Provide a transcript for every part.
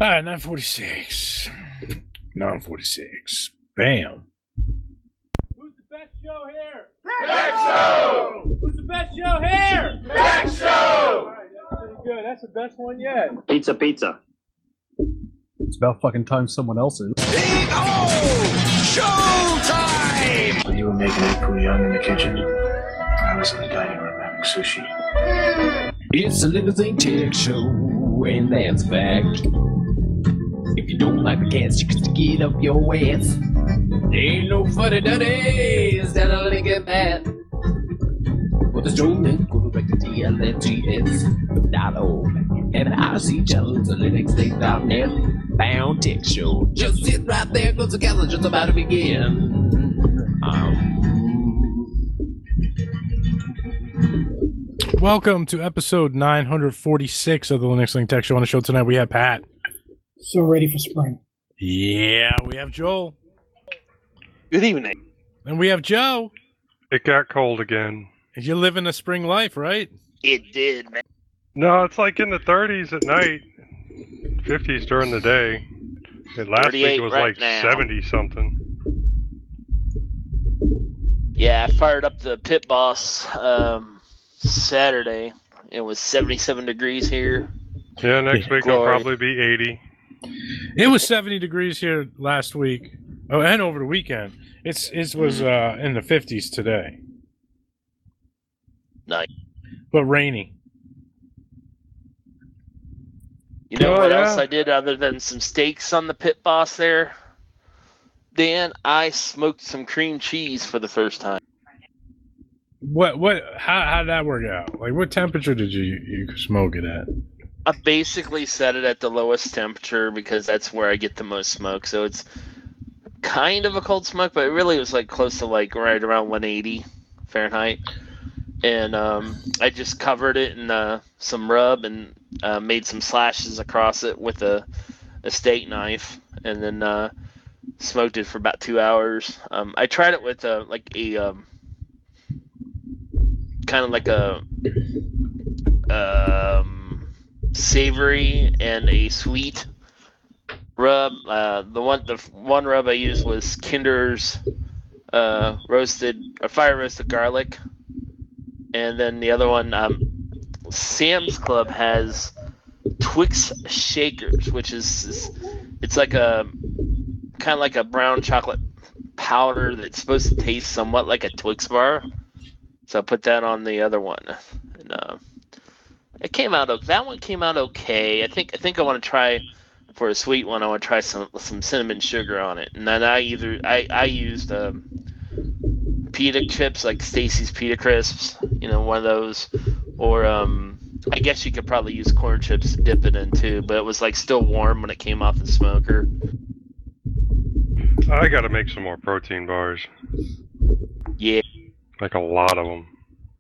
All right, 946. 946. Bam. Who's the best show here? Tech Show! Who's the best show here? Tech Show! All right, that's pretty good. That's the best one yet. Pizza. It's about fucking time someone else is. Showtime! When you were making it pretty young in the kitchen, I was in the dining room having sushi. It's a Limousine Tech Show, and that's a fact. If you don't like the cats, you can stick it up your ass. There ain't no funny duddies that I'll link at that. With the strolling, go back to TLFGS.org. And the IC channel to LinuxDay.net. Bound Tech Show. Just sit right there, cause the gal's just about to begin. Welcome to episode 946 of the Linux Link Tech Show. On the show tonight, we have Pat. So ready for spring. Yeah, we have Joel. Good evening. And we have Joe. It got cold again. You live in a spring life, right? It did, man. No, it's like in the 30s at night, 50s during the day. And last week it was right like now. 70 something. Yeah, I fired up the Pit Boss Saturday. It was 77 degrees here. Yeah, next week it'll Glory. probably be 80. It was 70 degrees here last week. Oh, and over the weekend. It was in the 50s today. Nice. But rainy. You know Oh, what yeah. else I did other than some steaks on the Pit Boss there? Dan, I smoked some cream cheese for the first time. How'd that work out? Like, what temperature did you smoke it at? I basically set it at the lowest temperature because that's where I get the most smoke. So it's kind of a cold smoke, but it really was like close to like right around 180 Fahrenheit. And I just covered it in some rub and made some slashes across it with a steak knife, and then smoked it for about 2 hours. I tried it with kind of like a savory and a sweet rub. The one rub I used was Kinder's fire roasted garlic, and then the other one, Sam's Club has Twix Shakers, which it's like a kind of like a brown chocolate powder that's supposed to taste somewhat like a Twix bar. So I put that on the other one, and it came out. That one came out okay. I think I want to try for a sweet one. I want to try some cinnamon sugar on it, and then I used pita chips like Stacy's Pita Crisps, one of those, or I guess you could probably use corn chips to dip it in too. But it was like still warm when it came off the smoker. I gotta make some more protein bars. Yeah, Like a lot of them.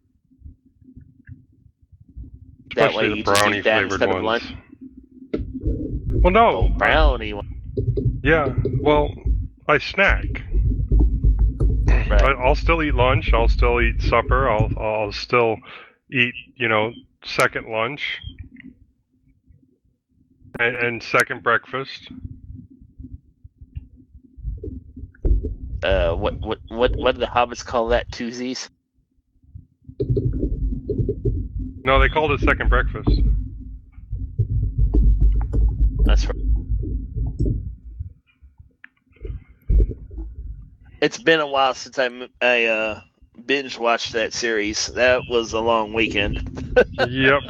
that way Especially you the just brownie eat that flavored instead of ones. lunch. Well, no. Brownie one. Yeah, well, I snack. Right. I'll still eat lunch. I'll still eat supper. I'll still eat, second lunch and second breakfast. What do the hobbits call that? Twosies? No, they called it second breakfast. That's right. It's been a while since I binge watched that series. That was a long weekend. Yep.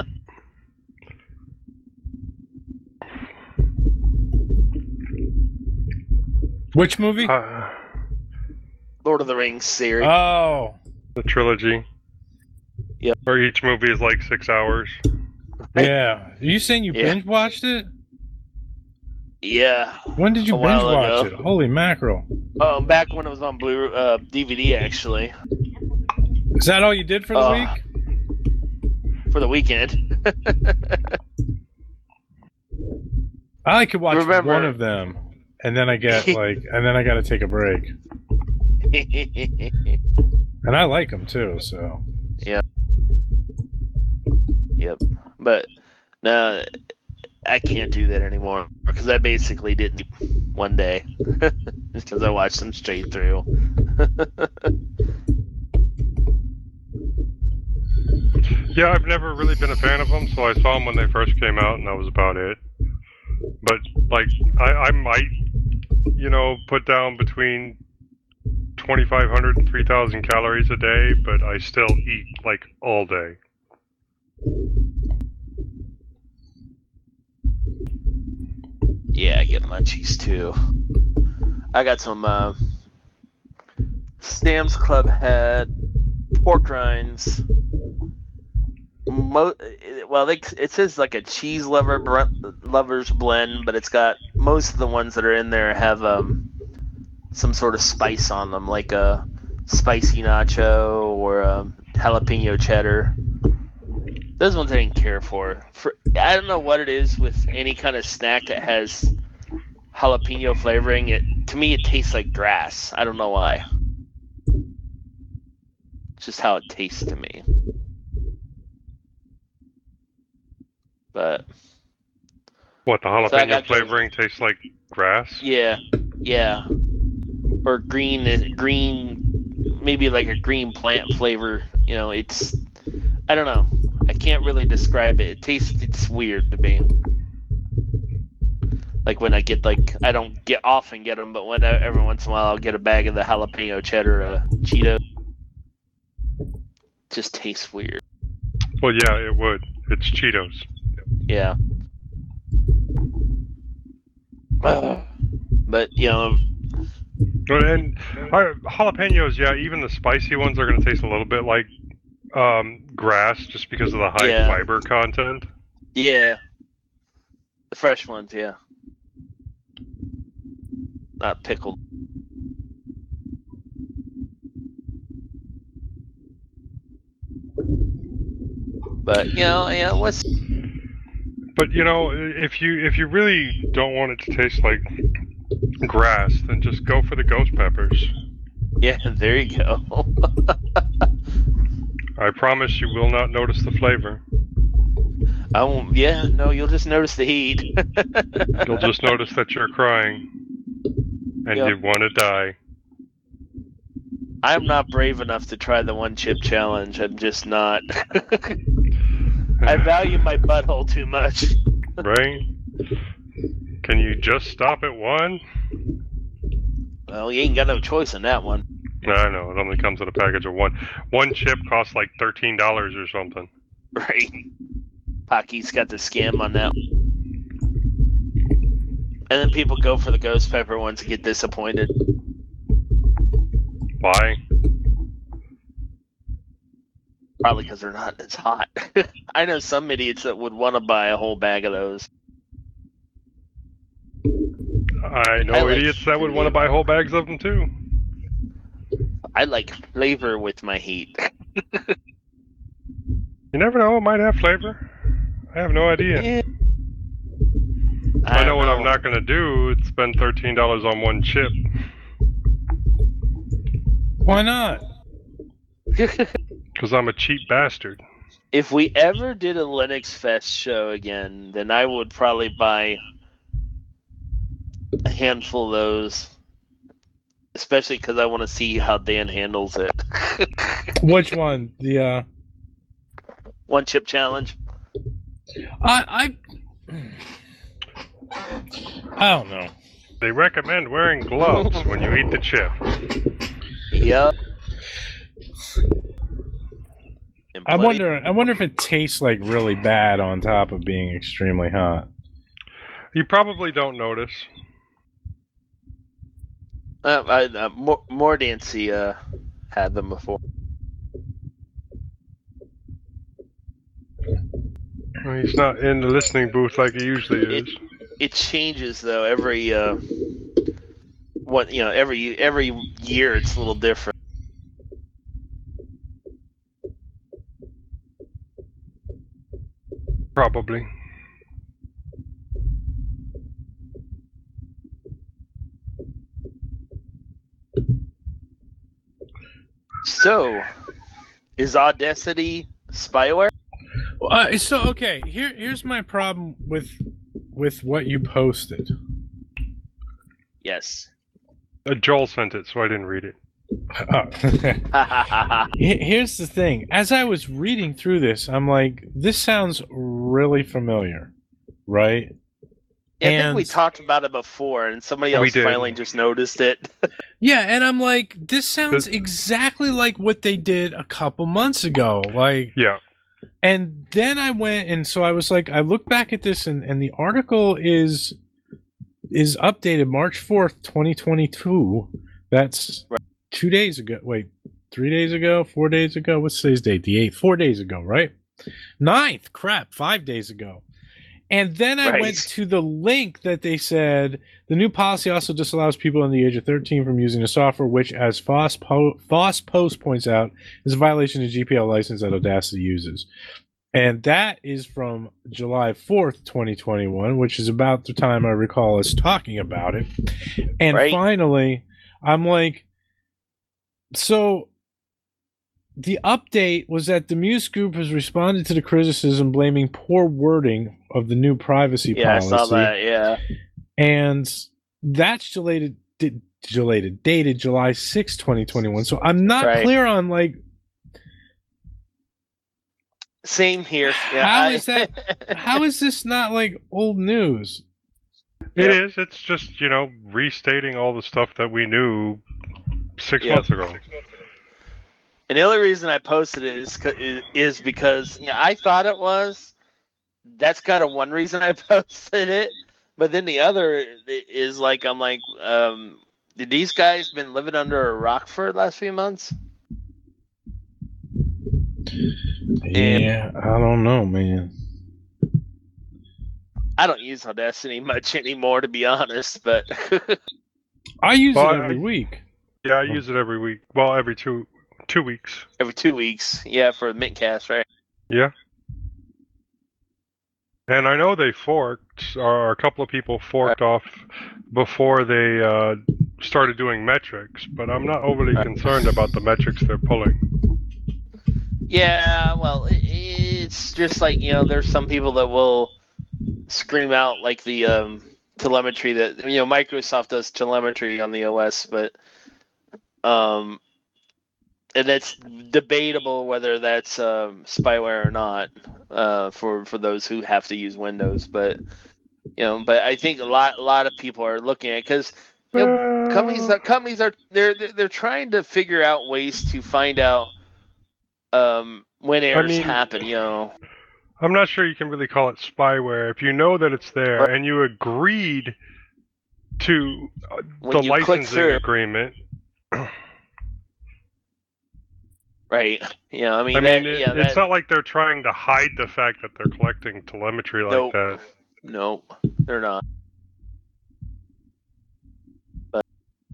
Which movie? Lord of the Rings series. Oh. The trilogy. Yep. Where each movie is like 6 hours. Yeah. Are you saying you binge watched it? Yeah. When did you A binge while watch ago. it? Holy mackerel. Back when it was on DVD, actually. Is that all you did for the week? For the weekend. I could watch Remember- one of them, and then I get and then I got to take a break. And I like them too, so. Yep. But no, I can't do that anymore. because I basically didn't one day because I watched them straight through. Yeah, I've never really been a fan of them, so I saw them when they first came out, and that was about it. But like, I might, put down between 2,500 and 3,000 calories a day, but I still eat like all day. Yeah, I get munchies too. I got some Sam's Club had pork rinds. It says like a cheese lovers blend, but it's got most of the ones that are in there have some sort of spice on them, like a spicy nacho or a jalapeno cheddar. Those ones I didn't care for. I don't know what it is with any kind of snack that has jalapeno flavoring. To me, it tastes like grass. I don't know why. It's just how it tastes to me. But what, the jalapeno flavoring tastes like grass? Yeah. Or green, maybe like a green plant flavor. It's, I don't know. I can't really describe it. It's weird to me. Like when I get I don't often get them, but every once in a while I'll get a bag of the jalapeno cheddar Cheetos. It just tastes weird. Well, yeah, it would. It's Cheetos. Yeah. But and jalapenos, yeah, even the spicy ones are going to taste a little bit like grass, just because of the high fiber content. Yeah. The fresh ones, yeah. Not pickled. But what's... But if you really don't want it to taste like grass, then just go for the ghost peppers. Yeah, there you go. I promise you will not notice the flavor. I won't. Yeah, no, you'll just notice the heat. You'll just notice that you're crying, and you want to die. I'm not brave enough to try the one chip challenge. I'm just not. I value my butthole too much. Right? Can you just stop at one? Well, you ain't got no choice in that one. I know. It only comes in a package of one. One chip costs like $13 or something. Right. Pocky's got the scam on that. And then people go for the ghost pepper ones and get disappointed. Why? Probably because they're not as hot. I know some idiots that would want to buy a whole bag of those. I know idiots that would want to buy whole bags of them too. I like flavor with my heat. You never know, it might have flavor. I have no idea. Yeah. I know what I'm not going to do. It's spend $13 on one chip. Why not? Because I'm a cheap bastard. If we ever did a Linux Fest show again, then I would probably buy a handful of those. Especially because I want to see how Dan handles it. Which one? The one chip challenge? I don't know. They recommend wearing gloves when you eat the chip. Yep. I wonder if it tastes like really bad on top of being extremely hot. You probably don't notice. More Dancy had them before. Well, he's not in the listening booth like he usually is. It changes though every every year it's a little different. Probably. So, is Audacity spyware? So okay, here's my problem with with what you posted. Yes. Joel sent it, so I didn't read it. Here's the thing. As I was reading through this, I'm like, this sounds really familiar, right? Yeah, I think we talked about it before, and somebody else finally just noticed it. Yeah, and I'm like, this sounds exactly like what they did a couple months ago. Like, yeah. And then I went, and so I was like, I looked back at this, and the article is updated March 4th, 2022. That's 2 days ago. Wait, 3 days ago? 4 days ago? What's today's date? The 8th. 4 days ago, right? 9th. Crap, 5 days ago. And then I went to the link that they said the new policy also disallows people under the age of 13 from using the software, which, as Foss Post points out, is a violation of the GPL license that Audacity uses. And that is from July 4th, 2021, which is about the time I recall us talking about it. And finally, I'm like, so the update was that the Muse Group has responded to the criticism blaming poor wording of the new privacy policy. Yeah, I saw that, yeah. And that's dated July 6, 2021. So I'm not clear on, like... Same here. Yeah, how is this not, like, old news? It is. It's just, restating all the stuff that we knew 6 months ago. And the only reason I posted it is because I thought it was. That's kind of one reason I posted it. But then the other is like, I'm like, did these guys been living under a rock for the last few months? Yeah, I don't know, man. I don't use Audacity much anymore, to be honest, but I use it every week. Yeah, I use it every week. Well, every two weeks. Every 2 weeks, yeah, for Mintcast, right? Yeah. And I know they forked, or a couple of people forked off before they started doing metrics, but I'm not overly concerned about the metrics they're pulling. Yeah, well, it's just like, there's some people that will scream out like the telemetry that, Microsoft does telemetry on the OS, but and it's debatable whether that's spyware or not for those who have to use Windows. But but I think a lot of people are looking at it because companies are they're trying to figure out ways to find out when errors happen. I'm not sure you can really call it spyware if you know that it's there and you agreed to the licensing agreement. Right. Yeah. I mean, it's not like they're trying to hide the fact that they're collecting telemetry like that. Nope, they're not. But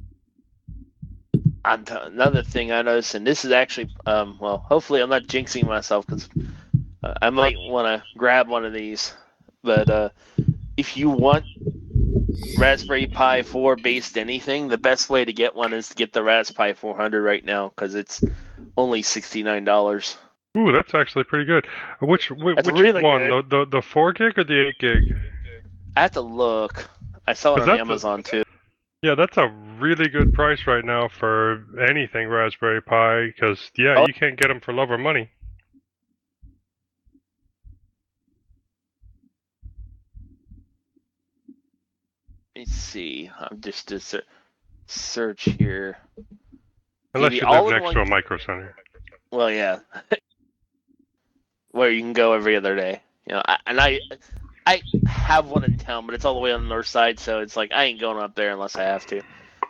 another thing I noticed, and this is actually, well, hopefully I'm not jinxing myself because I might want to grab one of these. But if you want Raspberry Pi 4 based anything, the best way to get one is to get the Raspberry Pi 400 right now because it's only $69. Ooh, that's actually pretty good. Which really one? Good. The 4 gig or the 8 gig? I have to look. I saw it on Amazon too. Yeah, that's a really good price right now for anything Raspberry Pi because you can't get them for love or money. Let me see. I'm just to search here. Unless you live next to a Micro Center. Well, yeah. Where you can go every other day. I have one in town, but it's all the way on the north side, so it's like I ain't going up there unless I have to.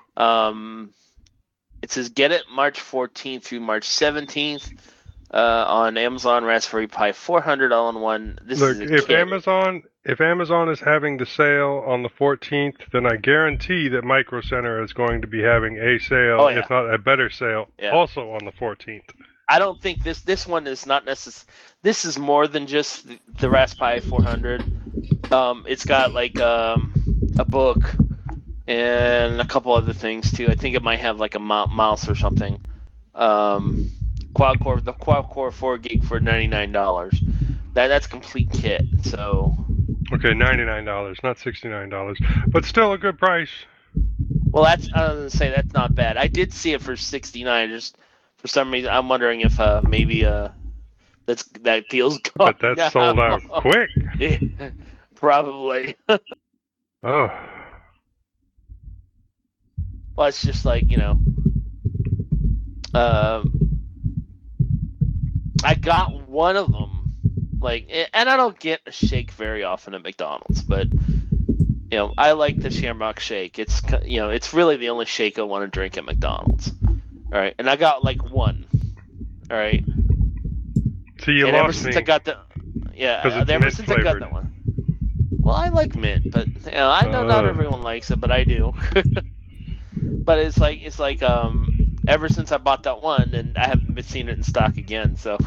It says get it March 14th through March 17th on Amazon Raspberry Pi 400 all-in-one. Look, if Amazon is having the sale on the 14th, then I guarantee that Micro Center is going to be having a sale, if not a better sale, also on the 14th. I don't think this one is not necessary. This is more than just the Raspberry Pi 400. It's got like a book and a couple other things too. I think it might have like a mouse or something. The quad core 4 gig for $99. That's complete kit. So Okay, $99, not $69, but still a good price. Well, I was gonna say that's not bad. I did see it for $69. Just for some reason, I'm wondering if maybe that deal's gone. But that's sold out quick. Yeah, probably. Oh. Well, it's just like, I got one of them. And I don't get a shake very often at McDonald's, but I like the Shamrock Shake. It's it's really the only shake I want to drink at McDonald's. All right, and I got one. All right. So you and lost ever since me. I got the ever since I got that one. Well, I like mint, but I know not everyone likes it, but I do. But it's like ever since I bought that one, and I haven't seen it in stock again. So.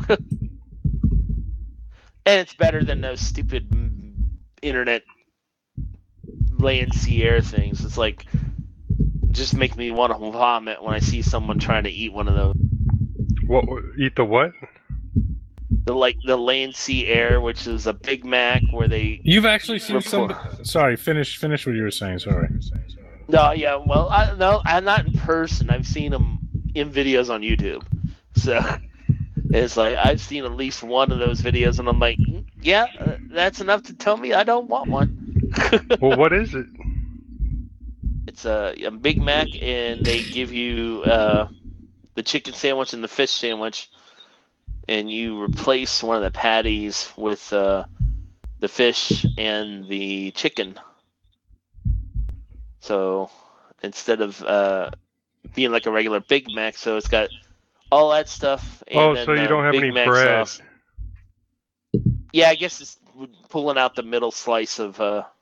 And it's better than those stupid internet laying sea air things. It's like, just make me want to vomit when I see someone trying to eat one of those. What? Eat the what? The laying sea air, which is a Big Mac where they. You've actually seen some. Sorry, finish what you were saying. Sorry. No, yeah, well, I'm not in person. I've seen them in videos on YouTube. So. It's like, I've seen at least one of those videos, and I'm like, yeah, that's enough to tell me I don't want one. Well, what is it? It's a Big Mac, and they give you the chicken sandwich and the fish sandwich, and you replace one of the patties with the fish and the chicken. So instead of being like a regular Big Mac, so it's got all that stuff. And so you don't have Big any Mac bread. Sauce. Yeah, I guess it's pulling out the middle slice of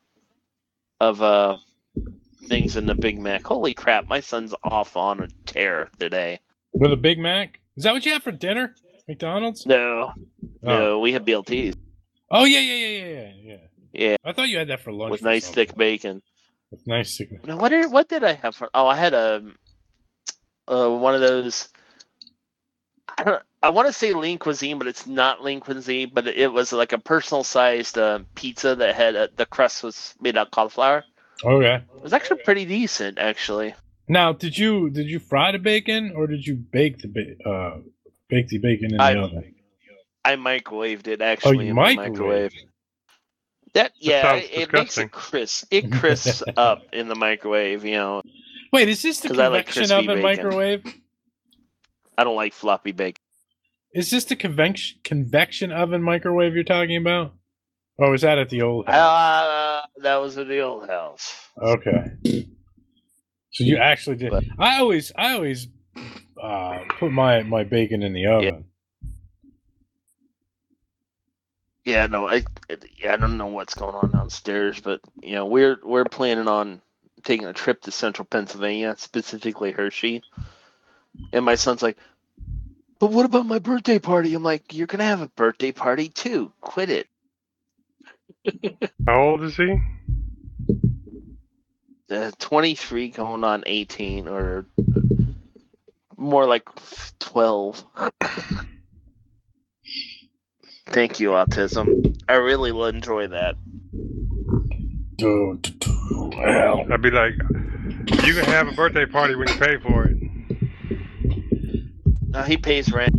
things in the Big Mac. Holy crap, my son's off on a tear today. With a Big Mac? Is that what you had for dinner? McDonald's? No, we have BLTs. Oh yeah. Yeah. I thought you had that for lunch. With nice thick bacon. With nice thick. Now, what did I have for? Oh, I had one of those. I want to say Lean Cuisine, but it's not Lean Cuisine. But it was like a personal-sized pizza that had the crust was made out of cauliflower. Okay. It was actually pretty decent, actually. Now, did you fry the bacon or did you bake the bacon in the oven? I microwaved it actually in the microwave. It makes it crisp. It crisps up in the microwave, Wait, is this the convection oven microwave? I don't like floppy bacon. Is this the convection oven microwave you're talking about? Or was that at the old house? That was at the old house. Okay. So you actually did. But, I always put my bacon in the oven. Yeah, no, I don't know what's going on downstairs, but we're planning on taking a trip to Central Pennsylvania, specifically Hershey. And my son's like, but what about my birthday party? I'm like, you're going to have a birthday party too. Quit it. How old is he? 23 going on 18, or more like 12. Thank you, autism. I really will enjoy that. I'd be like, you can have a birthday party when you pay for it. He pays rent.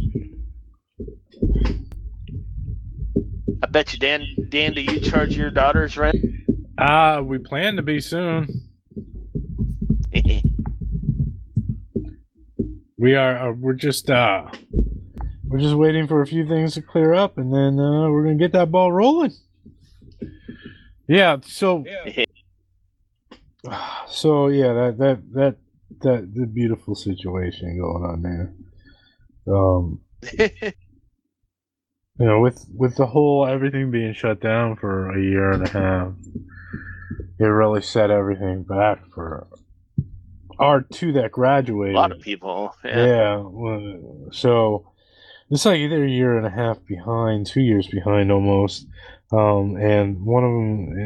I bet you, Dan, do you charge your daughters rent? We plan to be soon. We're just waiting for a few things to clear up, and then we're gonna get that ball rolling. Yeah. So that the beautiful situation going on there. With the whole everything being shut down for a year and a half, it really set everything back for our two that graduated. A lot of people. Yeah. So it's like either a year and a half behind, 2 years behind almost. And one of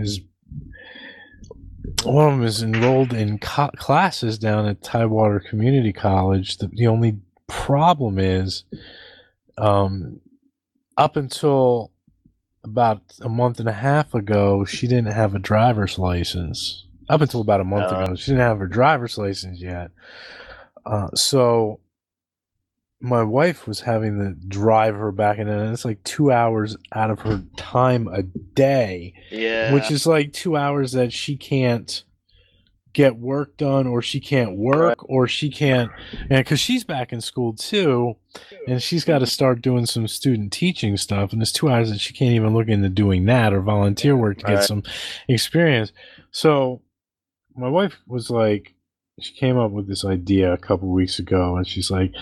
them is enrolled in classes down at Tidewater Community College. The only problem is, up until about a month and a half ago, she didn't have a driver's license. Up until about a month ago, she didn't have her driver's license yet. So my wife was having to drive her back, and it's like 2 hours out of her time a day. Yeah. Which is like 2 hours that she can't get work done, or she can't work, or she can't, and because she's back in school too, and she's got to start doing some student teaching stuff, and there's 2 hours that she can't even look into doing that or volunteer work to get some experience. So my wife was like, she came up with this idea a couple weeks ago, and she's like,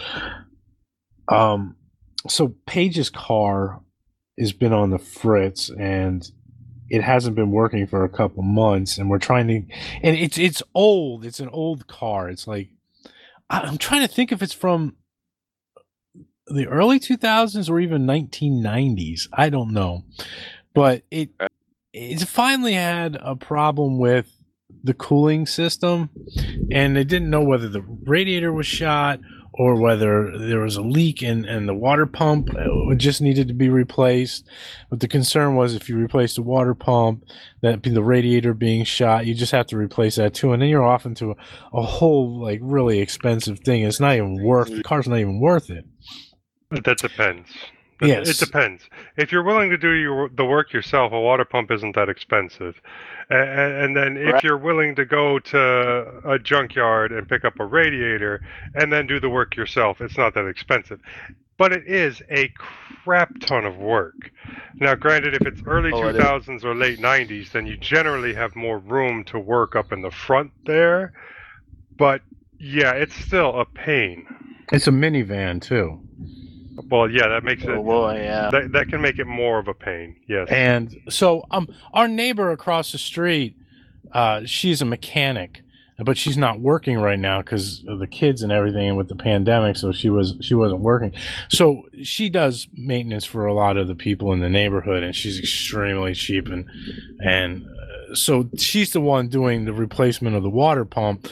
so Paige's car has been on the fritz, and it hasn't been working for a couple months, and we're trying to, and it's old. It's an old car. It's like, I'm trying to think if it's from the early 2000s or even 1990s. I don't know, but it's finally had a problem with the cooling system, and they didn't know whether the radiator was shot or whether there was a leak and the water pump just needed to be replaced. But the concern was if you replace the water pump, that the radiator being shot, you just have to replace that too. And then you're off into a whole like really expensive thing. It's not even worth, the car's not even worth it. That depends. Yes. It depends. If you're willing to do the work yourself, a water pump isn't that expensive. And then if you're willing to go to a junkyard and pick up a radiator and then do the work yourself, it's not that expensive. But it is a crap ton of work. Now, granted, if it's early 2000s or late 90s, then you generally have more room to work up in the front there. But, yeah, it's still a pain. It's a minivan, too. Well, yeah, that makes it. Oh boy, yeah. That can make it more of a pain. Yes. And so, our neighbor across the street, she's a mechanic, but she's not working right now because of the kids and everything, and with the pandemic. So she wasn't working. So she does maintenance for a lot of the people in the neighborhood, and she's extremely cheap. And so she's the one doing the replacement of the water pump,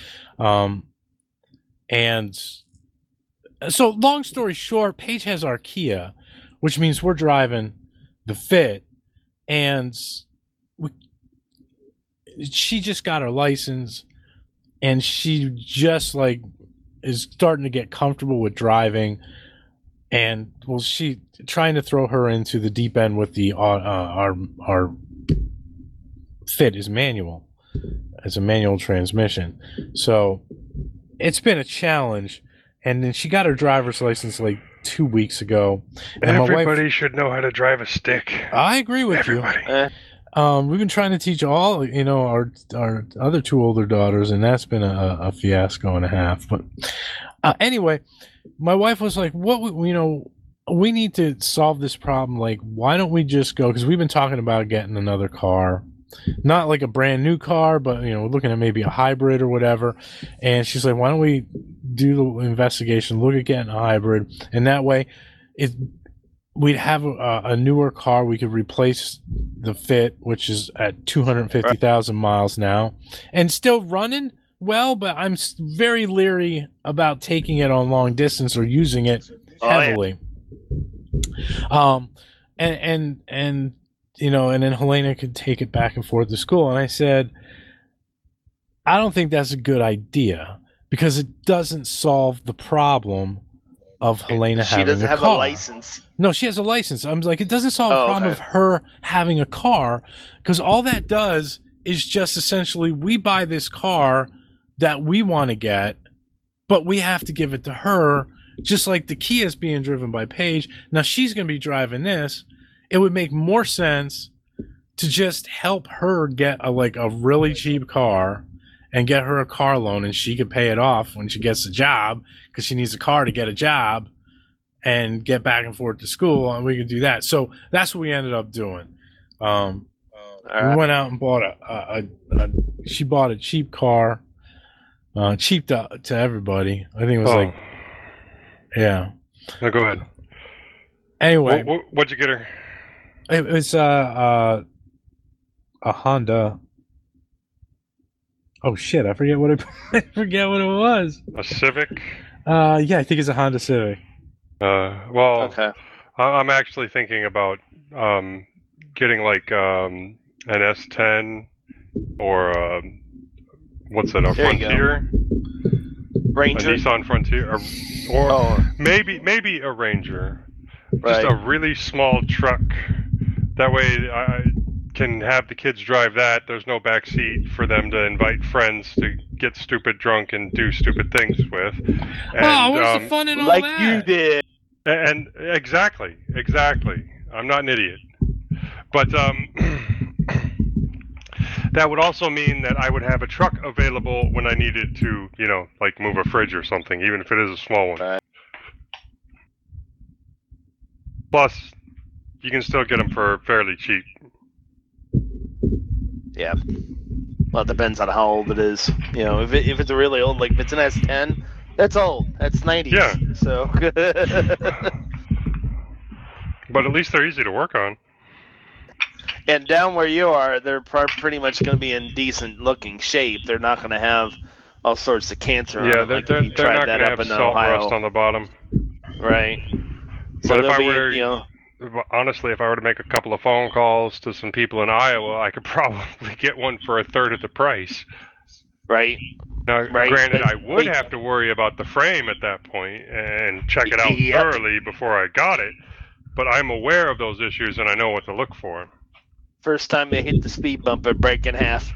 and. So, long story short, Paige has our Kia, which means we're driving the Fit, and she just got her license, and she just like is starting to get comfortable with driving, and well, she trying to throw her into the deep end with the our Fit is manual, it's a manual transmission, so it's been a challenge. And then she got her driver's license like 2 weeks ago. And everybody should know how to drive a stick. I agree with you. We've been trying to teach all, our other two older daughters, and that's been a fiasco and a half. But anyway, my wife was like, we need to solve this problem. Like, why don't we just go? Because we've been talking about getting another car. Not like a brand new car, but we're looking at maybe a hybrid or whatever. And she's like, why don't we do the investigation, look at getting a hybrid, and that way we'd have a newer car. We could replace the Fit, which is at 250,000 miles now, and still running well, but I'm very leery about taking it on long distance or using it heavily. And then Helena could take it back and forth to school. And I said, I don't think that's a good idea because it doesn't solve the problem of Helena having a car. She doesn't have a license. No, she has a license. I'm like, it doesn't solve the problem of her having a car because all that does is just essentially we buy this car that we want to get, but we have to give it to her, just like the Kia is being driven by Paige. Now she's going to be driving this. It would make more sense to just help her get a really cheap car and get her a car loan, and she could pay it off when she gets a job because she needs a car to get a job and get back and forth to school, and we could do that. So that's what we ended up doing. We went out and bought she bought a cheap car, cheap to everybody. I think it was yeah. No, go ahead. Anyway. What'd you get her? It was a Honda. Oh shit! I forget what it was. A Civic. Yeah, I think it's a Honda Civic. Okay. I'm actually thinking about getting like an S10 or what's that? A There you go. Frontier, Ranger. a Nissan Frontier, or maybe a Ranger. Just a really small truck. That way I can have the kids drive that. There's no back seat for them to invite friends to get stupid drunk and do stupid things with. And, what's the fun in all like that? you did. And exactly. I'm not an idiot. But that would also mean that I would have a truck available when I needed to, like move a fridge or something, even if it is a small one. Right. Plus, you can still get them for fairly cheap. Yeah. Well, it depends on how old it is. If it's a really old, like if it's an S10, that's old. That's 90s. Yeah. So. But at least they're easy to work on. And down where you are, they're pretty much going to be in decent looking shape. They're not going to have all sorts of cancer. Yeah, on they're them, like not going to have salt rust on the bottom. Right. So But if I were, honestly, if I were to make a couple of phone calls to some people in Iowa, I could probably get one for a third of the price. right. Now, Right, granted, but I would they- have to worry about the frame at that point and check it out Yep. thoroughly before I got it. But I'm aware of those issues and I know what to look for. First time they hit the speed bump, it break in half.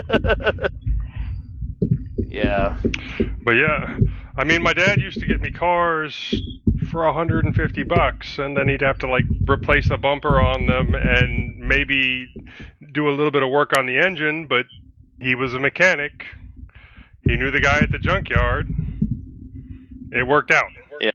Yeah. But yeah, I mean, my dad used to get me cars for $150, and then he'd have to like replace a bumper on them and maybe do a little bit of work on the engine. But he was a mechanic. He knew the guy at the junkyard. It worked out. Yeah.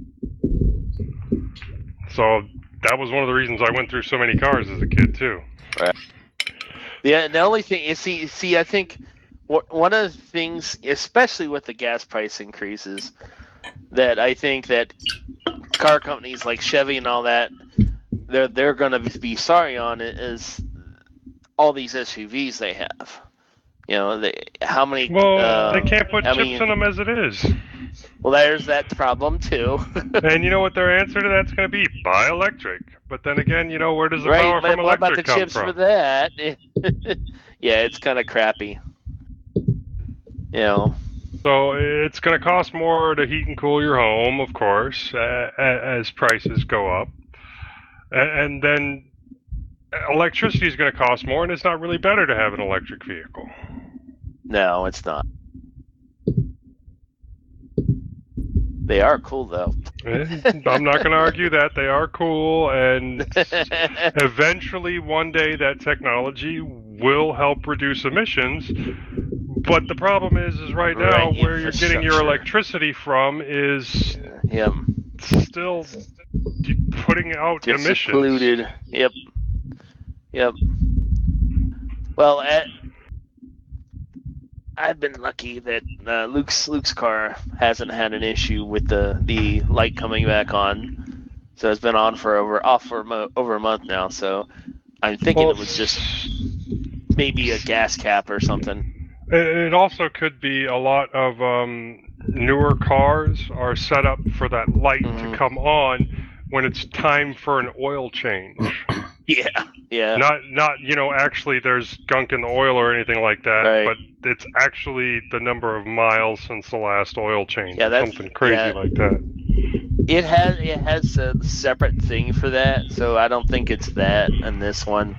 So that was one of the reasons I went through so many cars as a kid too. Yeah, the only thing you see, I think one of the things, especially with the gas price increases, that I think that car companies like Chevy and all that, they're going to be sorry on it is all these SUVs they have. How many? Well, they can't put I chips mean- in them as it is. Well, there's that problem too. And you know what their answer to that's going to be? Buy electric. But then again, where does the Right, power but from what about electric the come chips from? for that? Yeah, it's kind of crappy. So it's going to cost more to heat and cool your home, of course, as prices go up. And then electricity is going to cost more, and it's not really better to have an electric vehicle. No, it's not. They are cool though. I'm not going to argue that. They are cool, and eventually one day that technology will help reduce emissions. But the problem is right now Right, where you're getting your infrastructure. electricity from is Yep. still putting out Just emissions. polluted. Yep. Well, I've been lucky that Luke's car hasn't had an issue with the light coming back on. So it's been on for over a month now. So I'm thinking it was just maybe a gas cap or something. It also could be a lot of newer cars are set up for that light to come on when it's time for an oil change. Yeah. Not actually there's gunk in the oil or anything like that, Right. but it's actually the number of miles since the last oil change. Yeah, or that's- something crazy yeah. like that. It has a separate thing for that, so I don't think it's that in this one.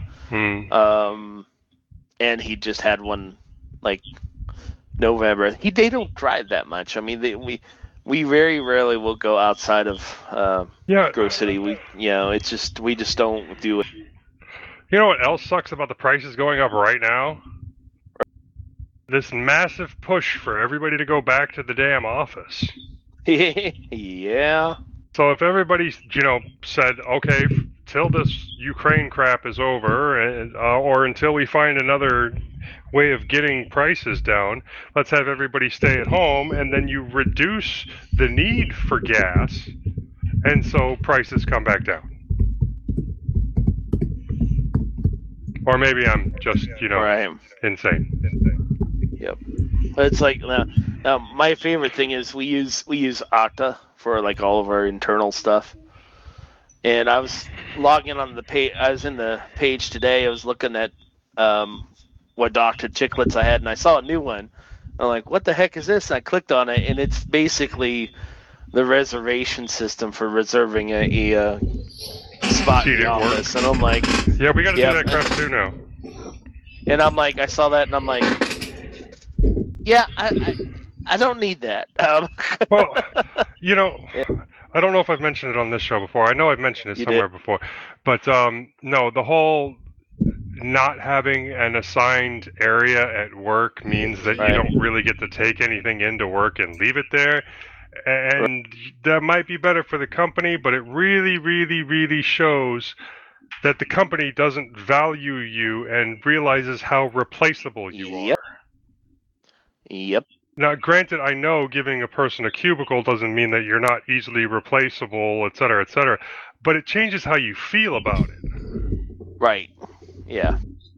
And he just had one like November. They don't drive that much. I mean, we very rarely will go outside of Grove City. We just don't do it. You know what else sucks about the prices going up right now? This massive push for everybody to go back to the damn office. Yeah. So if everybody, said, okay, till this Ukraine crap is over, or until we find another way of getting prices down, let's have everybody stay at home, and then you reduce the need for gas, and so prices come back down. Or maybe I'm just, Right. insane. Yep. But it's like now my favorite thing is we use Okta for like all of our internal stuff. And I was logging on the page. I was in the page today. I was looking at what Dr. Chicklets I had, and I saw a new one. I'm like, what the heck is this? And I clicked on it, and it's basically the reservation system for reserving a spot in the office. And I'm like, yeah, we got to do that crap too now. And I'm like, I saw that, and I'm like, yeah, I don't need that. Well, you know, I don't know if I've mentioned it on this show before. I know I've mentioned it somewhere before, but no, the whole not having an assigned area at work means that you don't really get to take anything into work and leave it there. And that might be better for the company, but it really, really, really shows that the company doesn't value you and realizes how replaceable you are. Yep. Now, granted, I know giving a person a cubicle doesn't mean that you're not easily replaceable, et cetera, but it changes how you feel about it. Right. Yeah.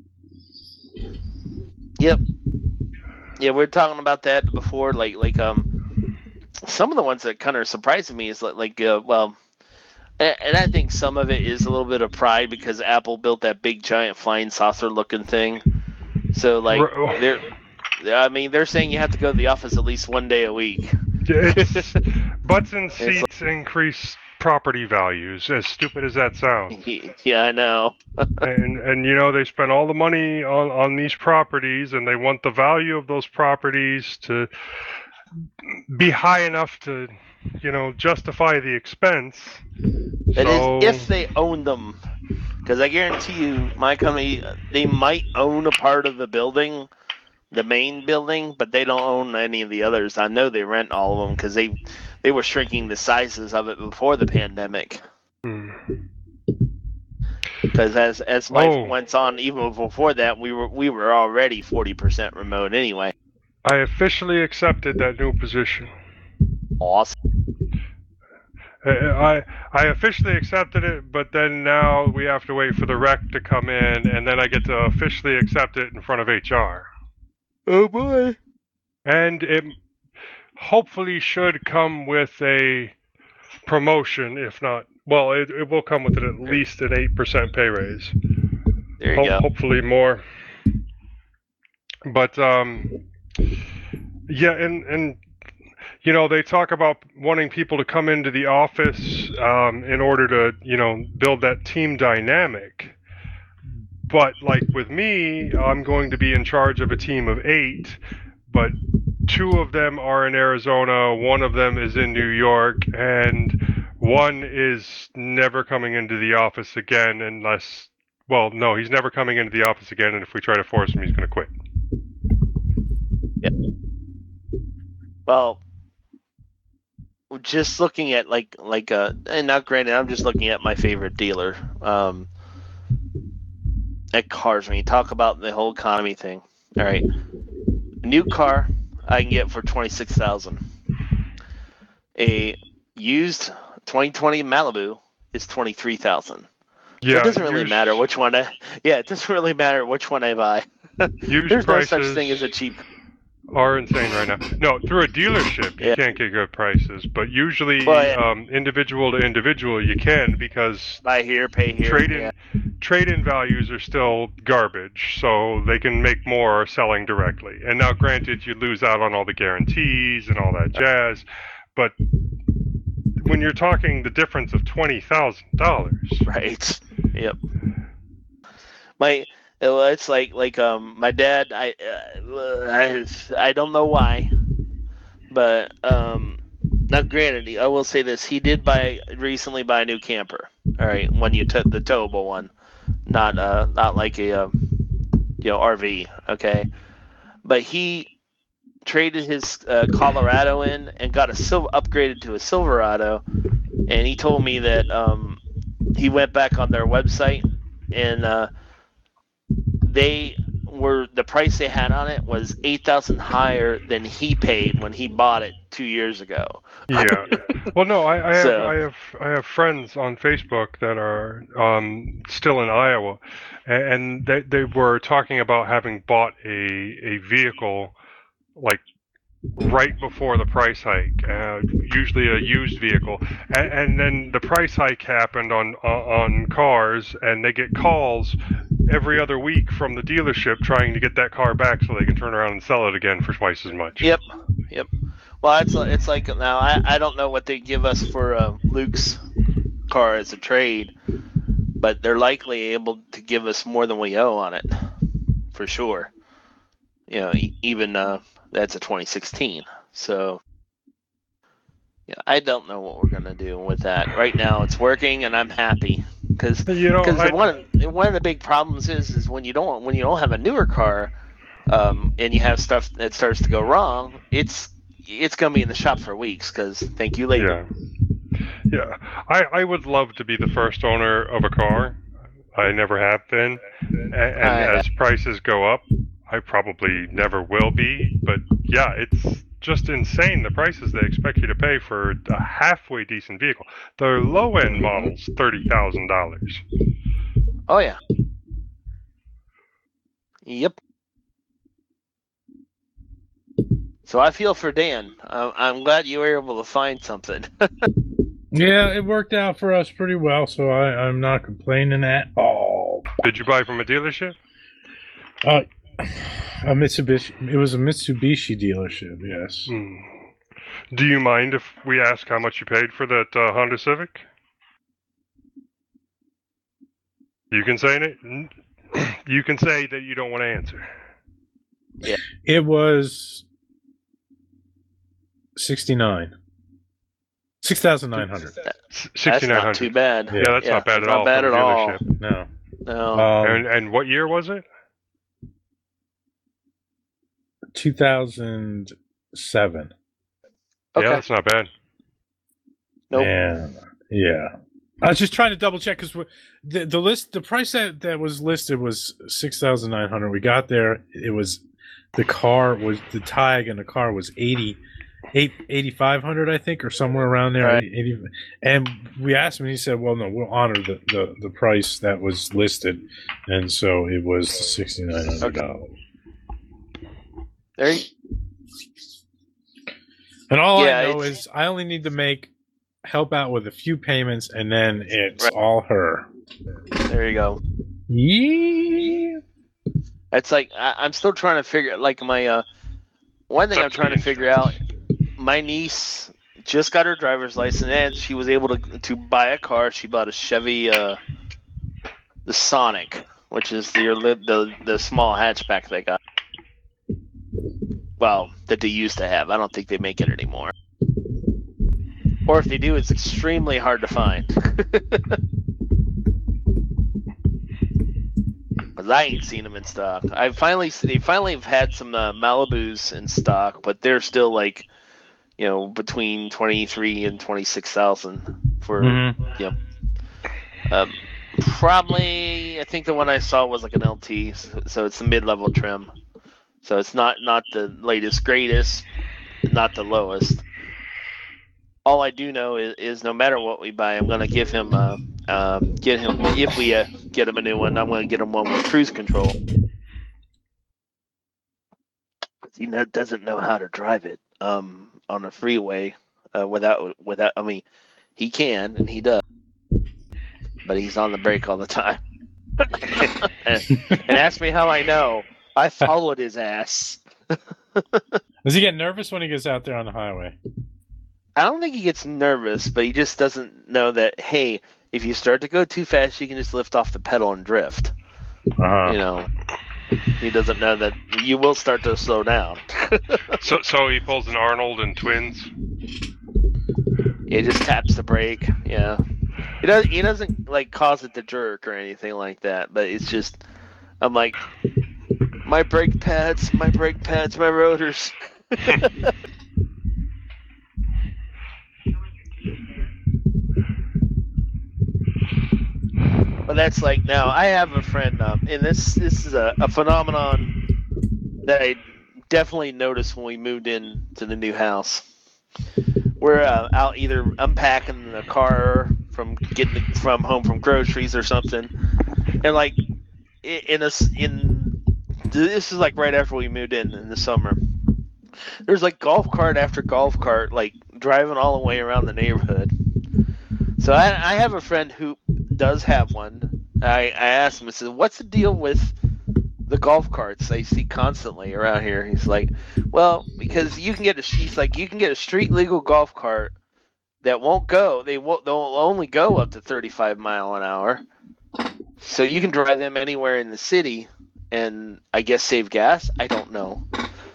Yep. Yeah, we were talking about that before. Like some of the ones that kind of surprised me is well, and I think some of it is a little bit of pride because Apple built that big giant flying saucer looking thing. So they're saying you have to go to the office at least one day a week. Butts and seats increase property values, as stupid as that sounds. Yeah, I know. and you know, they spend all the money on these properties, and they want the value of those properties to be high enough to, you know, justify the expense. That is if they own them. Because I guarantee you, my company, they might own a part of the building, the main building, but they don't own any of the others. I know they rent all of them because they were shrinking the sizes of it before the pandemic. Because as life went on, even before that, we were already 40% remote anyway. I officially accepted that new position. Awesome. I officially accepted it, but then now we have to wait for the rec to come in, and then I get to officially accept it in front of HR. Oh boy. And it hopefully should come with a promotion, if not, well, it will come with at least an 8% pay raise. There you go. Hopefully more. But, yeah, and you know, they talk about wanting people to come into the office in order to, you know, build that team dynamic. But like with me, I'm going to be in charge of a team of 8, but 2 of them are in Arizona, 1 of them is in New York, and 1 is never coming into the office again unless, well, no, he's never coming into the office again, and if we try to force him, he's going to quit. Yep. Well, just looking at and not granted, I'm just looking at my favorite dealer at cars. When you talk about the whole economy thing, all right, a new car I can get for $26,000. A used 2020 Malibu is $23,000. Yeah, it doesn't really matter which one. It doesn't really matter which one I buy. There's no such thing as a cheap. Are insane right now. No, through a dealership you can't get good prices, but usually individual to individual you can, because buy here, pay here. Trade-in values are still garbage, so they can make more selling directly. And now, granted, you lose out on all the guarantees and all that jazz, but when you're talking the difference of $20,000, right? Yep. It's like my dad. I don't know why, but now granted, I will say this: he did recently buy a new camper. All right, when you took the towable one, not like a RV. Okay, but he traded his Colorado in and got upgraded to a Silverado, and he told me that he went back on their website and. The price they had on it was $8,000 higher than he paid when he bought it 2 years ago. Yeah. Well, no, I have friends on Facebook that are still in Iowa, and they were talking about having bought a vehicle like right before the price hike, usually a used vehicle, and then the price hike happened on cars, and they get calls every other week from the dealership trying to get that car back so they can turn around and sell it again for twice as much. Yep. Well, it's like now I don't know what they give us for Luke's car as a trade, but they're likely able to give us more than we owe on it, for sure. You know, even that's a 2016. So, yeah, I don't know what we're gonna do with that. Right now, it's working, and I'm happy because one of the big problems is when you don't have a newer car, and you have stuff that starts to go wrong, it's gonna be in the shop for weeks. Because thank you later. Yeah. I would love to be the first owner of a car. I never have been, and as prices go up, I probably never will be. But yeah, it's just insane the prices they expect you to pay for a halfway decent vehicle. The low end model's $30,000. Oh yeah. Yep. So I feel for Dan. I'm glad you were able to find something. Yeah, it worked out for us pretty well, so I'm not complaining at all. Did you buy from a dealership? A Mitsubishi. It was a Mitsubishi dealership, yes. Do you mind if we ask how much you paid for that Honda Civic? You can say it. You can say that you don't want to answer. Yeah. It was 69. 6,900. That's not too bad. Yeah, that's not bad at all. Not bad at all. No. And what year was it? 2007. Okay. Yeah, that's not bad. Nope. Yeah. I was just trying to double check because the price that was listed was 6,900. We got there. It was the tag and the car was 8,500, I think, or somewhere around there. Right. 80, and we asked him, and he said, "Well, no, we'll honor the price that was listed," and so it was $6,900. There you. And all I know is I only need to help out with a few payments, and then it's all her. There you go. Yeah. It's like I'm still trying to figure like my one thing I'm trying to figure out. My niece just got her driver's license, and she was able to buy a car. She bought a Chevy, the Sonic, which is the small hatchback they got. Well, that they used to have. I don't think they make it anymore. Or if they do, it's extremely hard to find. Because I ain't seen them in stock. They finally have had some Malibus in stock, but they're still like, between 23 and 26,000 for probably. I think the one I saw was like an LT, so it's the mid-level trim. So it's not the latest, greatest, not the lowest. All I do know is no matter what we buy, I'm gonna give him if we get him a new one, I'm gonna get him one with cruise control. He doesn't know how to drive it on a freeway without. I mean, he can and he does, but he's on the brake all the time. and ask me how I know. I followed his ass. Does he get nervous when he gets out there on the highway? I don't think he gets nervous, but he just doesn't know that, hey, if you start to go too fast, you can just lift off the pedal and drift. Uh-huh. He doesn't know that you will start to slow down. So he pulls an Arnold and twins? He just taps the brake, yeah. He doesn't like cause it to jerk or anything like that, but it's just, I'm like, my brake pads, my rotors. But that's like, now I have a friend, and this is a phenomenon that I definitely noticed when we moved into the new house. We're out either unpacking the car from getting from home from groceries or something, and like this is like right after we moved in the summer. There's like golf cart after golf cart, like driving all the way around the neighborhood. So I have a friend who does have one. I asked him, I said, what's the deal with the golf carts I see constantly around here? He's like, well, because you can get a street legal golf cart that won't go. They'll only go up to 35 mile an hour. So you can drive them anywhere in the city and I guess save gas. I don't know.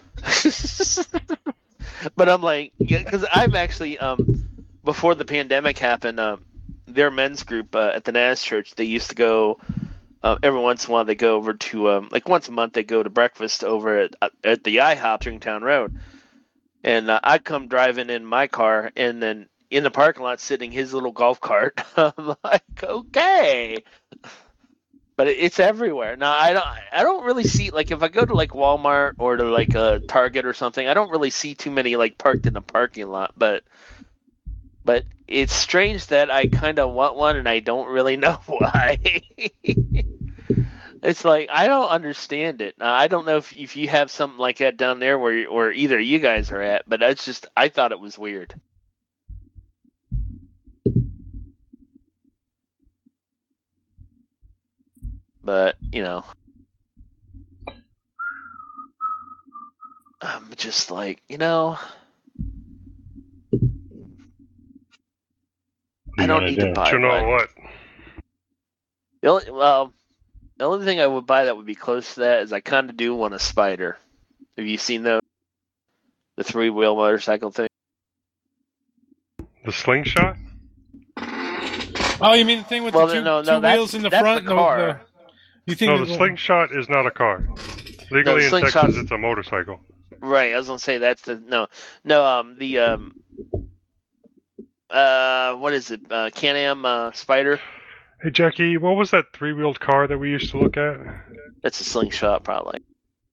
But I'm like, yeah, because I've actually before the pandemic happened, their men's group at the Naz Church, they used to go every once in a while. They go over to like once a month. They go to breakfast over at the IHOP Stringtown Road, and I come driving in my car, and then in the parking lot sitting his little golf cart. I'm like, okay. But it's everywhere. Now I don't really see, like, if I go to like Walmart or to like a Target or something, I don't really see too many like parked in the parking lot. But it's strange that I kind of want one and I don't really know why. It's like I don't understand it. I don't know if you have something like that down there where either you guys are at, but I thought it was weird. But, you know, I'm just like, you know, I don't need to buy You know one. what? The only thing I would buy that would be close to that is I kind of do want a Spider. Have you seen those? The 3-wheel motorcycle thing? The slingshot? Oh, you mean the thing with the two wheels in the front? The car. You think No, the slingshot is not a car. Legally in Texas, it's a motorcycle. Right, I was gonna say that's the what is it? Can-Am Spider. Hey Jackie, what was that 3-wheeled car that we used to look at? That's a slingshot, probably.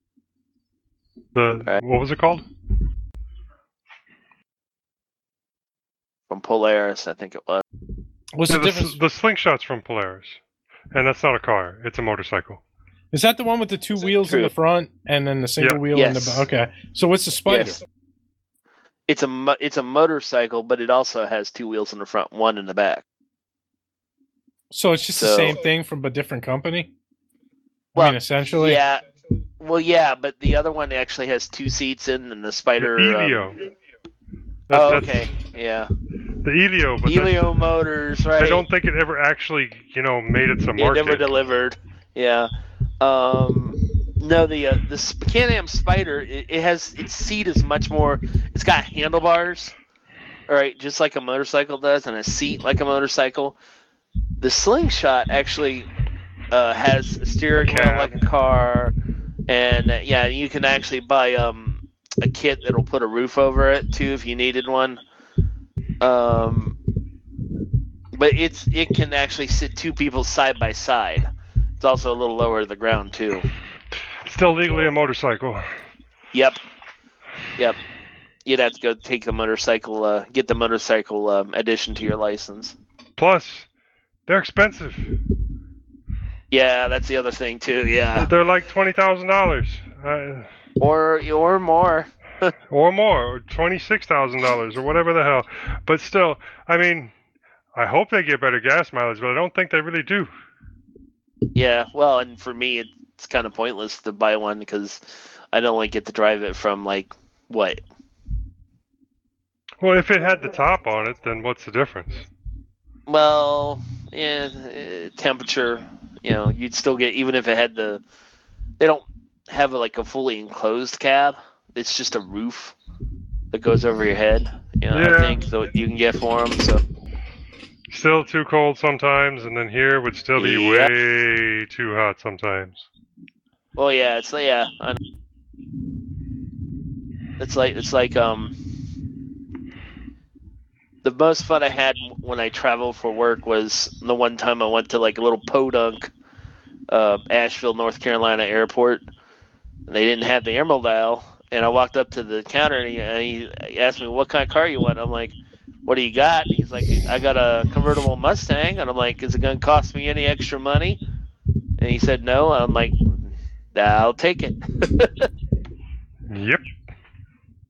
What was it called? From Polaris, I think it was. What's the difference? The slingshot's from Polaris, and that's not a car; it's a motorcycle. Is that the one with the two wheels in the front and then the single wheel in the back? Okay. So what's the Spider? Yes. It's a motorcycle, but it also has 2 wheels in the front, 1 in the back. So it's just the same thing from a different company? Well, I mean, essentially? Yeah. Well, yeah, but the other one actually has 2 seats in, and the Spider... The Elio. Okay. Yeah. The Elio. But Elio Motors, right. I don't think it ever actually, made it to market. It never delivered. Yeah. No, the Can-Am Spider, its seat is much more. It's got handlebars, all right, just like a motorcycle does, and a seat like a motorcycle. The Slingshot actually has a steering wheel like a car, and you can actually buy a kit that'll put a roof over it too if you needed one. But it can actually sit 2 people side by side. It's also a little lower to the ground too. Still legally a motorcycle. Yep. You'd have to go take the motorcycle, get the motorcycle addition to your license. Plus, they're expensive. Yeah, that's the other thing too. Yeah. They're like $20,000. Or more. Or more, or $26,000, or whatever the hell. But still, I mean, I hope they get better gas mileage, but I don't think they really do. Yeah, well, and for me, it's kind of pointless to buy one because I don't like get to drive it from like what? Well, if it had the top on it, then what's the difference? Well, yeah, temperature. You'd still get, even if it had the. They don't have like a fully enclosed cab. It's just a roof that goes over your head. I think so you can get for them. So. Still too cold sometimes, and then here would still be way too hot sometimes. Well, yeah, it's like the most fun I had when I traveled for work was the one time I went to like a little podunk, Asheville, North Carolina airport, and they didn't have the Emerald Isle, and I walked up to the counter and he asked me what kind of car you want. I'm like, what do you got? And he's like, I got a convertible Mustang. And I'm like, is it going to cost me any extra money? And he said no. I'm like, I'll take it. Yep.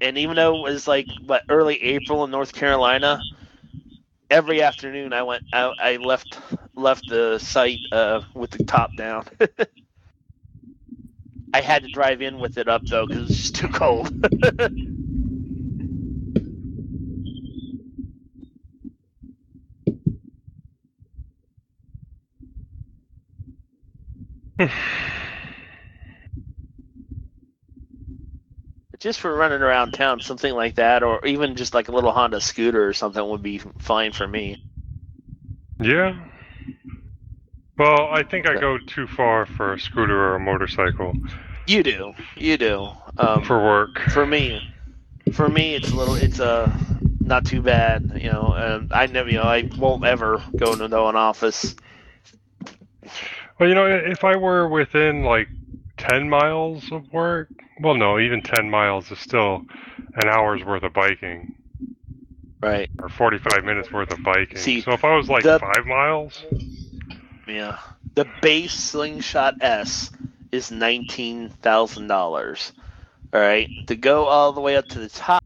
And even though it was like early April in North Carolina, every afternoon I left the site with the top down. I had to drive in with it up though because it's just too cold. Just for running around town, something like that, or even just like a little Honda scooter or something would be fine for me. Yeah. Well, I think I go too far for a scooter or a motorcycle. You do. For work. For me, it's not too bad. I won't ever go into an office. Well, if I were within like 10 miles of work, well, no, even 10 miles is still an hour's worth of biking. Right. Or 45 minutes worth of biking. See, so if I was like 5 miles... Yeah. The base Slingshot S is $19,000. All right. To go all the way up to the top,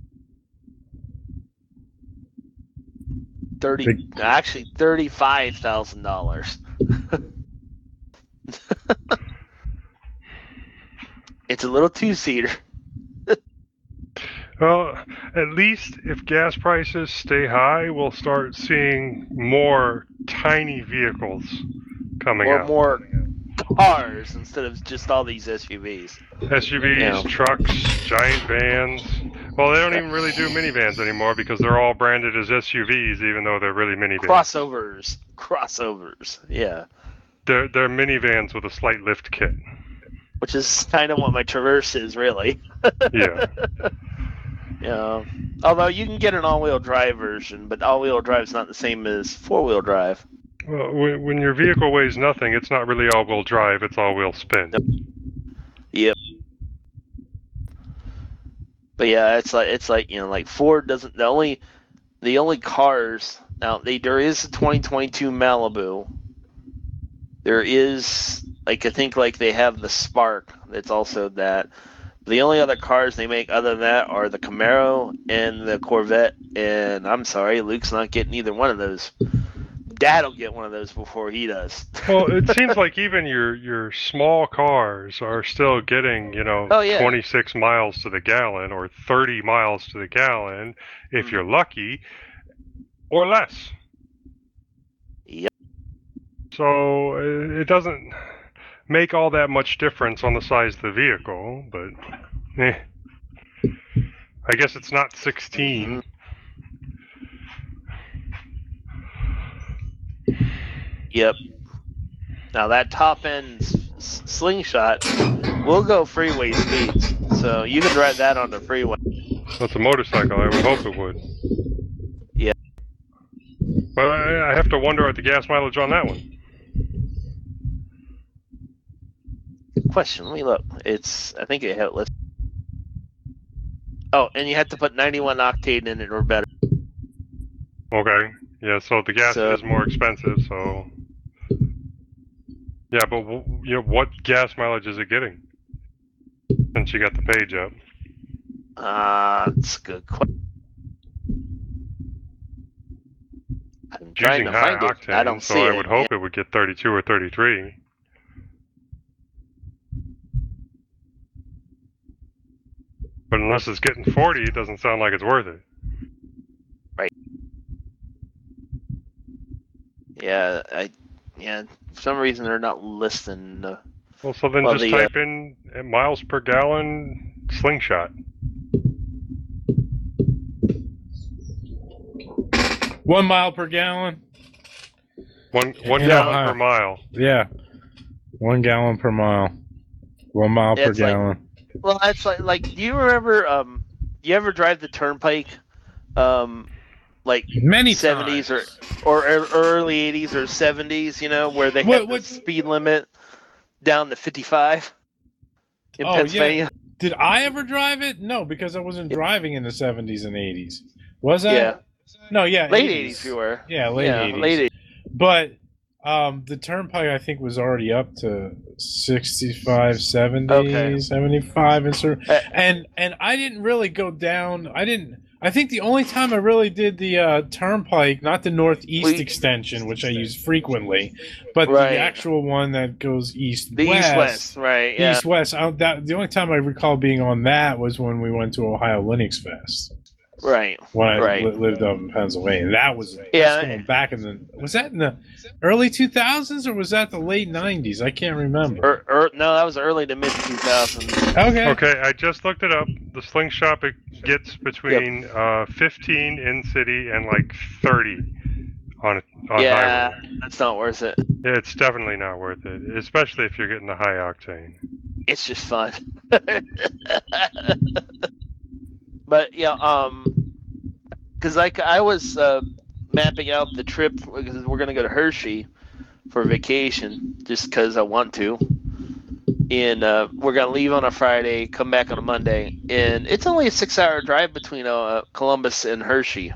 $35,000. It's a little two-seater. Well, at least if gas prices stay high, we'll start seeing more tiny vehicles coming out. More cars instead of just all these SUVs. SUVs, trucks, giant vans. Well, they don't even really do minivans anymore because they're all branded as SUVs, even though they're really minivans. Crossovers. Yeah. They're minivans with a slight lift kit. Which is kind of what my Traverse is, really. Yeah. Yeah. Although you can get an all-wheel drive version, but all-wheel drive is not the same as four-wheel drive. Well, when your vehicle weighs nothing, it's not really all-wheel drive; it's all-wheel spin. Yep. But yeah, it's like like Ford doesn't. The only cars now. There is a 2022 Malibu. There is I think they have the Spark. That's also that. The only other cars they make other than that are the Camaro and the Corvette. And I'm sorry, Luke's not getting either one of those. Dad'll get one of those before he does. Well, it seems like even your small cars are still getting 26 miles to the gallon or 30 miles to the gallon if you're lucky, or less. Yep. So it doesn't make all that much difference on the size of the vehicle, but I guess it's not 16. Yep. Now that top end Slingshot will go freeway speeds, so you can drive that on the freeway. That's a motorcycle. I would hope it would. Yeah. But I have to wonder at the gas mileage on that one. Question. Let me look. I think it had list. Oh, and you have to put 91 octane in it or better. Okay. Yeah. So the gas is more expensive. So. Yeah, but what gas mileage is it getting? Since you got the page up. That's a good question. I'm trying to high find octane, it. I don't see so it. I would hope it would get 32 or 33. But unless it's getting 40, it doesn't sound like it's worth it. Right. Yeah, for some reason they're not listing. Well, so then just type in miles per gallon Slingshot. 1 mile per gallon. One gallon per mile. Yeah. 1 gallon per mile. 1 mile per gallon. Well, that's like. Do you remember? You ever drive the Turnpike? Like many 70s or early 80s or 70s, where they had the speed limit down to 55 in Pennsylvania. Yeah. Did I ever drive it? No, because I wasn't driving in the 70s and 80s. Was I? Yeah. No, yeah. Late 80s you were. Yeah, late 80s. Late 80s. But The turnpike, I think, was already up to 65, 70, Okay. 75, Uh, and I didn't really go down. I think the only time I really did the turnpike, not the northeast extension, which I use frequently, but Right. the actual one that goes The east-west. east-west, right? Yeah. East-west. The only time I recall being on that was when we went to Ohio Linux Fest. Right. When I Right. lived up in Pennsylvania. That was Yeah. going back was that in the early 2000s or was that the late 90s? I can't remember. No, that was early to mid 2000s. Okay. Okay, I just looked it up. The slingshot it gets between 15 in city and like 30 on Yeah, highway. that's not worth it. It's definitely not worth it, especially if you're getting the high octane. It's just fun. But yeah, because like I was mapping out the trip because we're gonna go to Hershey for vacation just because I want to, and we're gonna leave on a Friday, come back on a Monday, and it's only a 6-hour drive between Columbus and Hershey.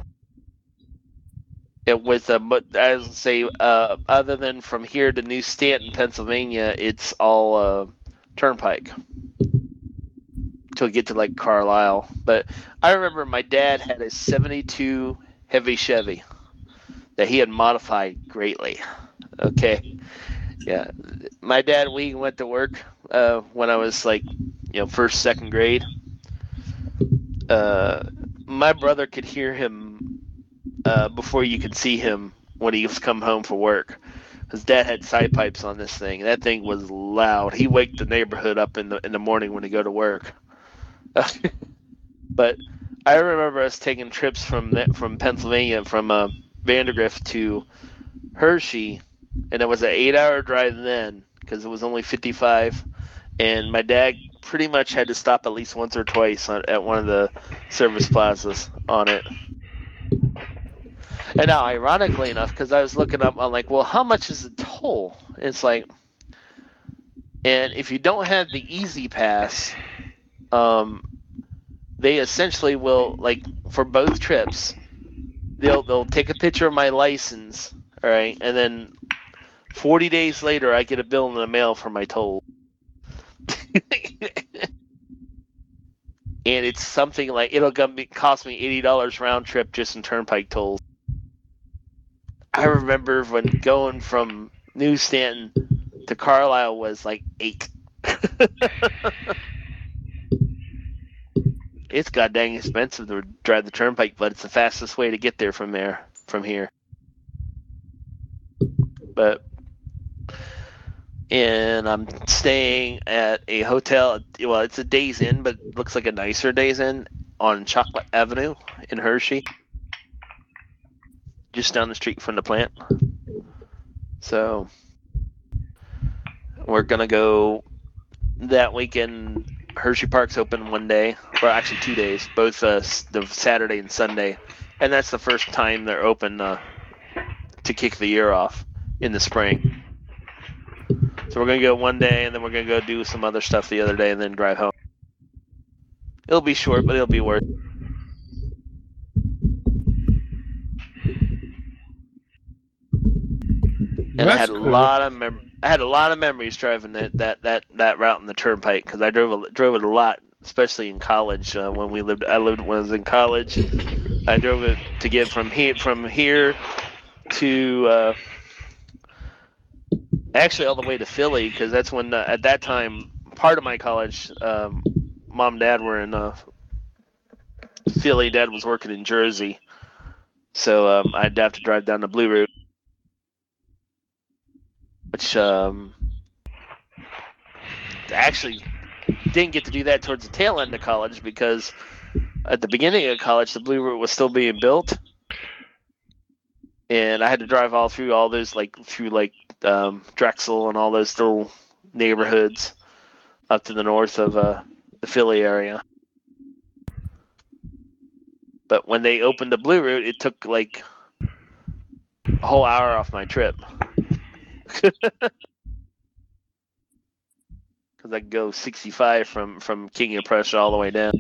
But as I say, other than from here to New Stanton, Pennsylvania, it's all turnpike till we get to like Carlisle. But I remember my dad had a 72 Heavy Chevy that he had modified greatly. Okay. Yeah. My dad, we went to work when I was like, first, second grade. My brother could hear him before you could see him when he was come home for work. His dad had side pipes on this thing. That thing was loud. He waked the neighborhood up in the morning when he go to work. But I remember us taking trips from Pennsylvania, from Vandergrift to Hershey, and it was an 8-hour drive then because it was only 55, and my dad pretty much had to stop at least once or twice at one of the service plazas on it. And now, ironically enough, because I was looking up, I'm like, well, how much is the toll? And it's like, and if you don't have the Easy Pass, they essentially will, like, for both trips, they'll take a picture of my license, all right, and then 40 days later, I get a bill in the mail for my toll. And it's something like, it'll cost me $80 round trip just in turnpike tolls. I remember when going from New Stanton to Carlisle was like $8. It's god dang expensive to drive the turnpike, but it's the fastest way to get there from here. And I'm staying at a hotel. Well, it's a Days Inn, but it looks like a nicer Days Inn on Chocolate Avenue in Hershey, just down the street from the plant. So we're gonna go that weekend. Hershey Park's open one day, or actually 2 days, both the Saturday and Sunday, and that's the first time they're open to kick the year off in the spring. So we're gonna go one day, and then we're gonna go do some other stuff the other day, and then drive home. It'll be short, but it'll be worth it. And I had a lot of memories driving that route in the turnpike because I drove it a lot, especially in college. When I was in college. I drove it to get from here to actually all the way to Philly because that's when at that time part of my college, mom and dad were in Philly. Dad was working in Jersey, so I'd have to drive down the Blue Route. Which actually didn't get to do that towards the tail end of college because at the beginning of college, the Blue Route was still being built, and I had to drive all through all those through Drexel and all those little neighborhoods up to the north of the Philly area. But when they opened the Blue Route, it took like a whole hour off my trip. Because I go 65 from King of Prussia all the way down.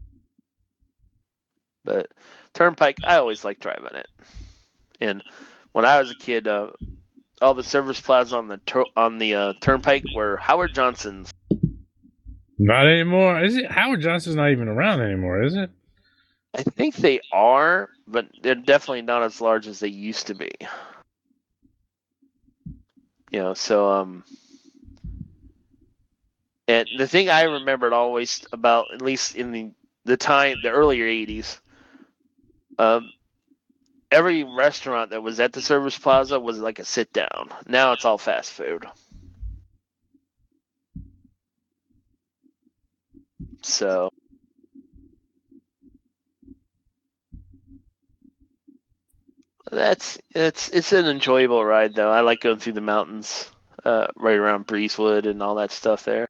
But Turnpike, I always like driving it. And when I was a kid, all the service plazas on the turnpike were Howard Johnson's. Not anymore. Is it? Howard Johnson's not even around anymore, is it? I think they are, but they're definitely not as large as they used to be. So and the thing I remembered always about, at least in the earlier 80s, every restaurant that was at the Service Plaza was like a sit down. Now it's all fast food. So it's an enjoyable ride though. I like going through the mountains, right around Breezewood and all that stuff there.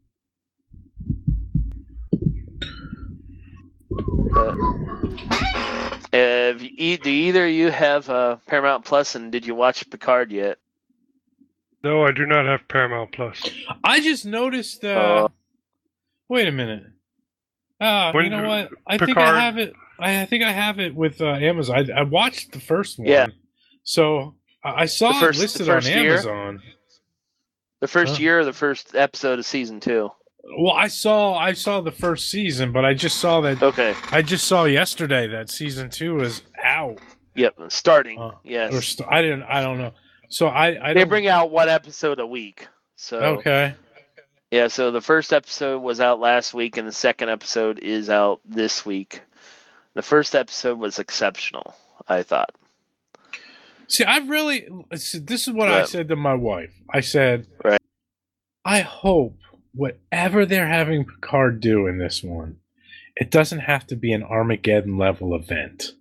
Do either of you have Paramount Plus, and did you watch Picard yet? No, I do not have Paramount Plus. I just noticed. Wait a minute. You know what? I think I have it. I think I have it with Amazon. I watched the first one. Yeah. So I saw it listed on Amazon. The first year, or the first episode of season 2. Well, I saw the first season, but I just saw that. Okay. I just saw yesterday that season 2 is out. Yep, starting. Yes. I don't know. So they bring out one episode a week. So okay. Yeah. So the first episode was out last week, and the second episode is out this week. The first episode was exceptional, I thought. See, this is what I said to my wife. I said, right. I hope whatever they're having Picard do in this one, it doesn't have to be an Armageddon level event.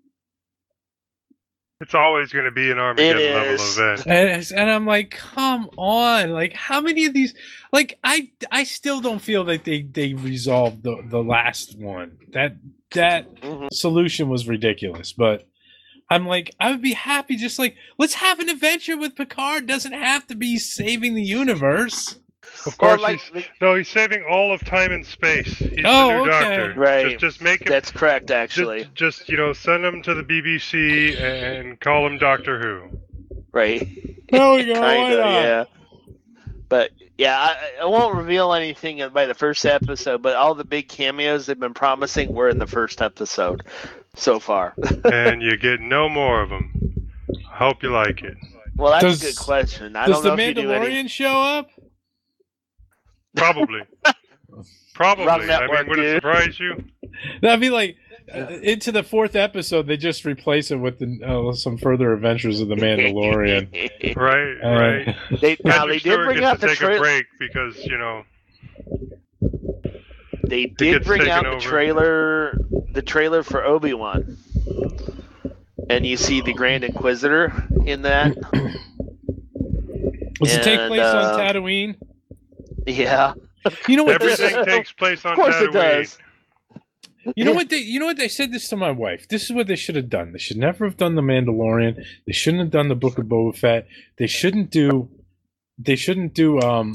It's always going to be an Armageddon level event. And I'm like, come on. Like, how many of these... Like, I still don't feel that they resolved the last one. That solution was ridiculous. But I'm like, I would be happy just like, let's have an adventure with Picard. Doesn't have to be saving the universe. Of course, he's saving all of time and space. He's the new Doctor. Right. Just make him. That's correct, actually. Just send him to the BBC and call him Doctor Who. Right. There we go. Yeah. But yeah, I won't reveal anything by the first episode. But all the big cameos they've been promising were in the first episode so far. And you get no more of them. I hope you like it. Well, that's a good question. I don't know does if the Mandalorian show up? Probably. Network, would it surprise you? That'd be like into the 4th episode, they just replace it with some further adventures of the Mandalorian. Right. They did bring out the take a break because they did bring out the trailer for Obi-Wan, and you see the Grand Inquisitor in that. Does it take place on Tatooine? Yeah. You know what? Everything takes place on Tatooine. Of course it does. You know what they said this to my wife. This is what they should have done. They should never have done the Mandalorian. They shouldn't have done the Book of Boba Fett. They shouldn't do Obi-Wan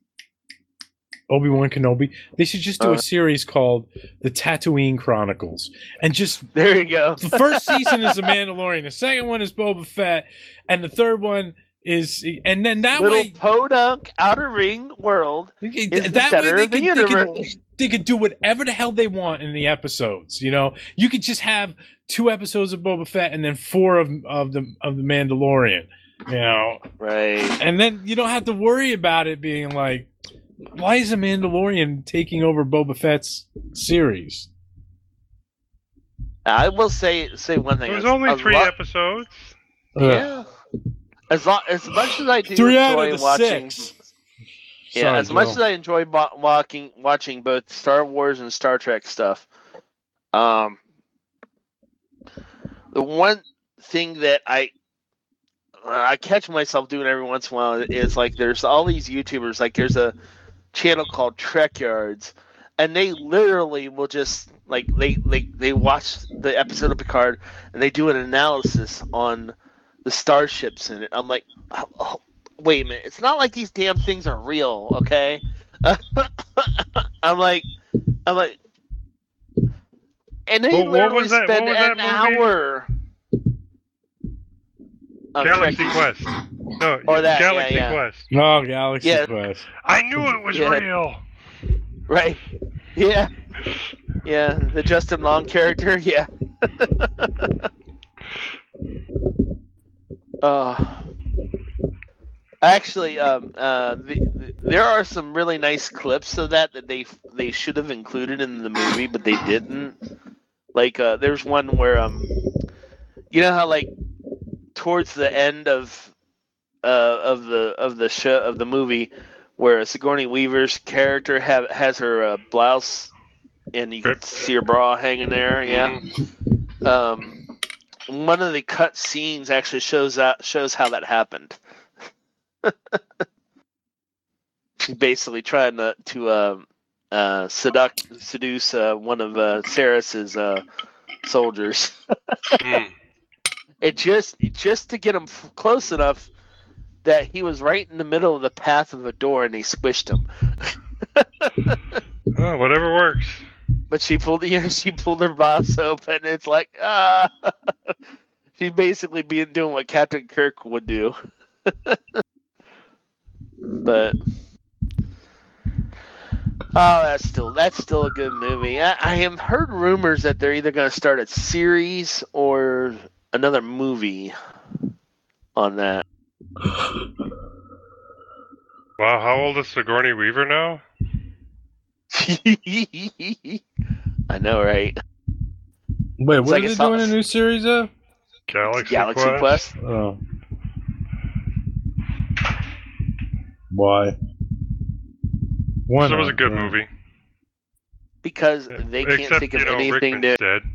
Kenobi. They should just do a series called The Tatooine Chronicles. And just there you go. The first season is The Mandalorian. The second one is Boba Fett, and the third one is, and then that little way, podunk outer ring world is the center of the universe. They could do whatever the hell they want in the episodes. You know, you could just have 2 episodes of Boba Fett and then 4 of the Mandalorian. You know, right? And then you don't have to worry about it being like, why is the Mandalorian taking over Boba Fett's series? I will say one thing. There's only 3 episodes. Yeah. As much as I do 3 out enjoy of the watching, 6. Yeah, Sorry, as much as I enjoy watching both Star Wars and Star Trek stuff, the one thing that I catch myself doing every once in a while is like there's all these YouTubers, like there's a channel called Trek Yards, and they literally will just like they watch the episode of Picard and they do an analysis on the starships in it. I'm like, oh, wait a minute, it's not like these damn things are real, okay? I'm like, and they literally spend an hour. Galaxy Trekkies. Quest. No, Or that, Galaxy yeah. Quest. Oh, Galaxy Yeah. Quest. I knew it was Yeah. real. Right. Yeah. Yeah, the Justin Long character, yeah. Actually, there are some really nice clips of that they should have included in the movie, but they didn't. Like, there's one where you know how like towards the end of the show of the movie, where Sigourney Weaver's character has her blouse, and you can see her bra hanging there. Yeah. One of the cut scenes actually shows how that happened. She's basically trying to seduce one of Saris's soldiers. It just to get him close enough that he was right in the middle of the path of a door and they squished him. Oh, whatever works. But she pulled her boss open. It's like she's basically doing what Captain Kirk would do. But that's still a good movie. I have heard rumors that they're either going to start a series or another movie on that. Wow, how old is Sigourney Weaver now? I know, right? Wait, It's what like are they doing a new series of? Galaxy Quest. Oh. Why? Why So it was a not? good movie. Because they can't Except, think of anything Rickman's to. dead.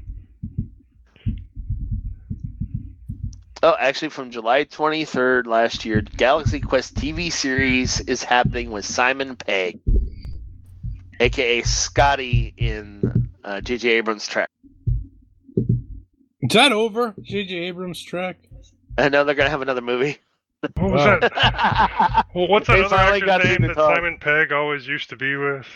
Oh, actually, from July 23rd last year, Galaxy Quest TV series is happening with Simon Pegg, aka Scotty in J.J. Abrams' Trek. Is that over? J.J. Abrams' Trek? I know they're gonna have another movie. What was that? Well, what's that They other finally got actor's him name to that talk. Simon Pegg always used to be with?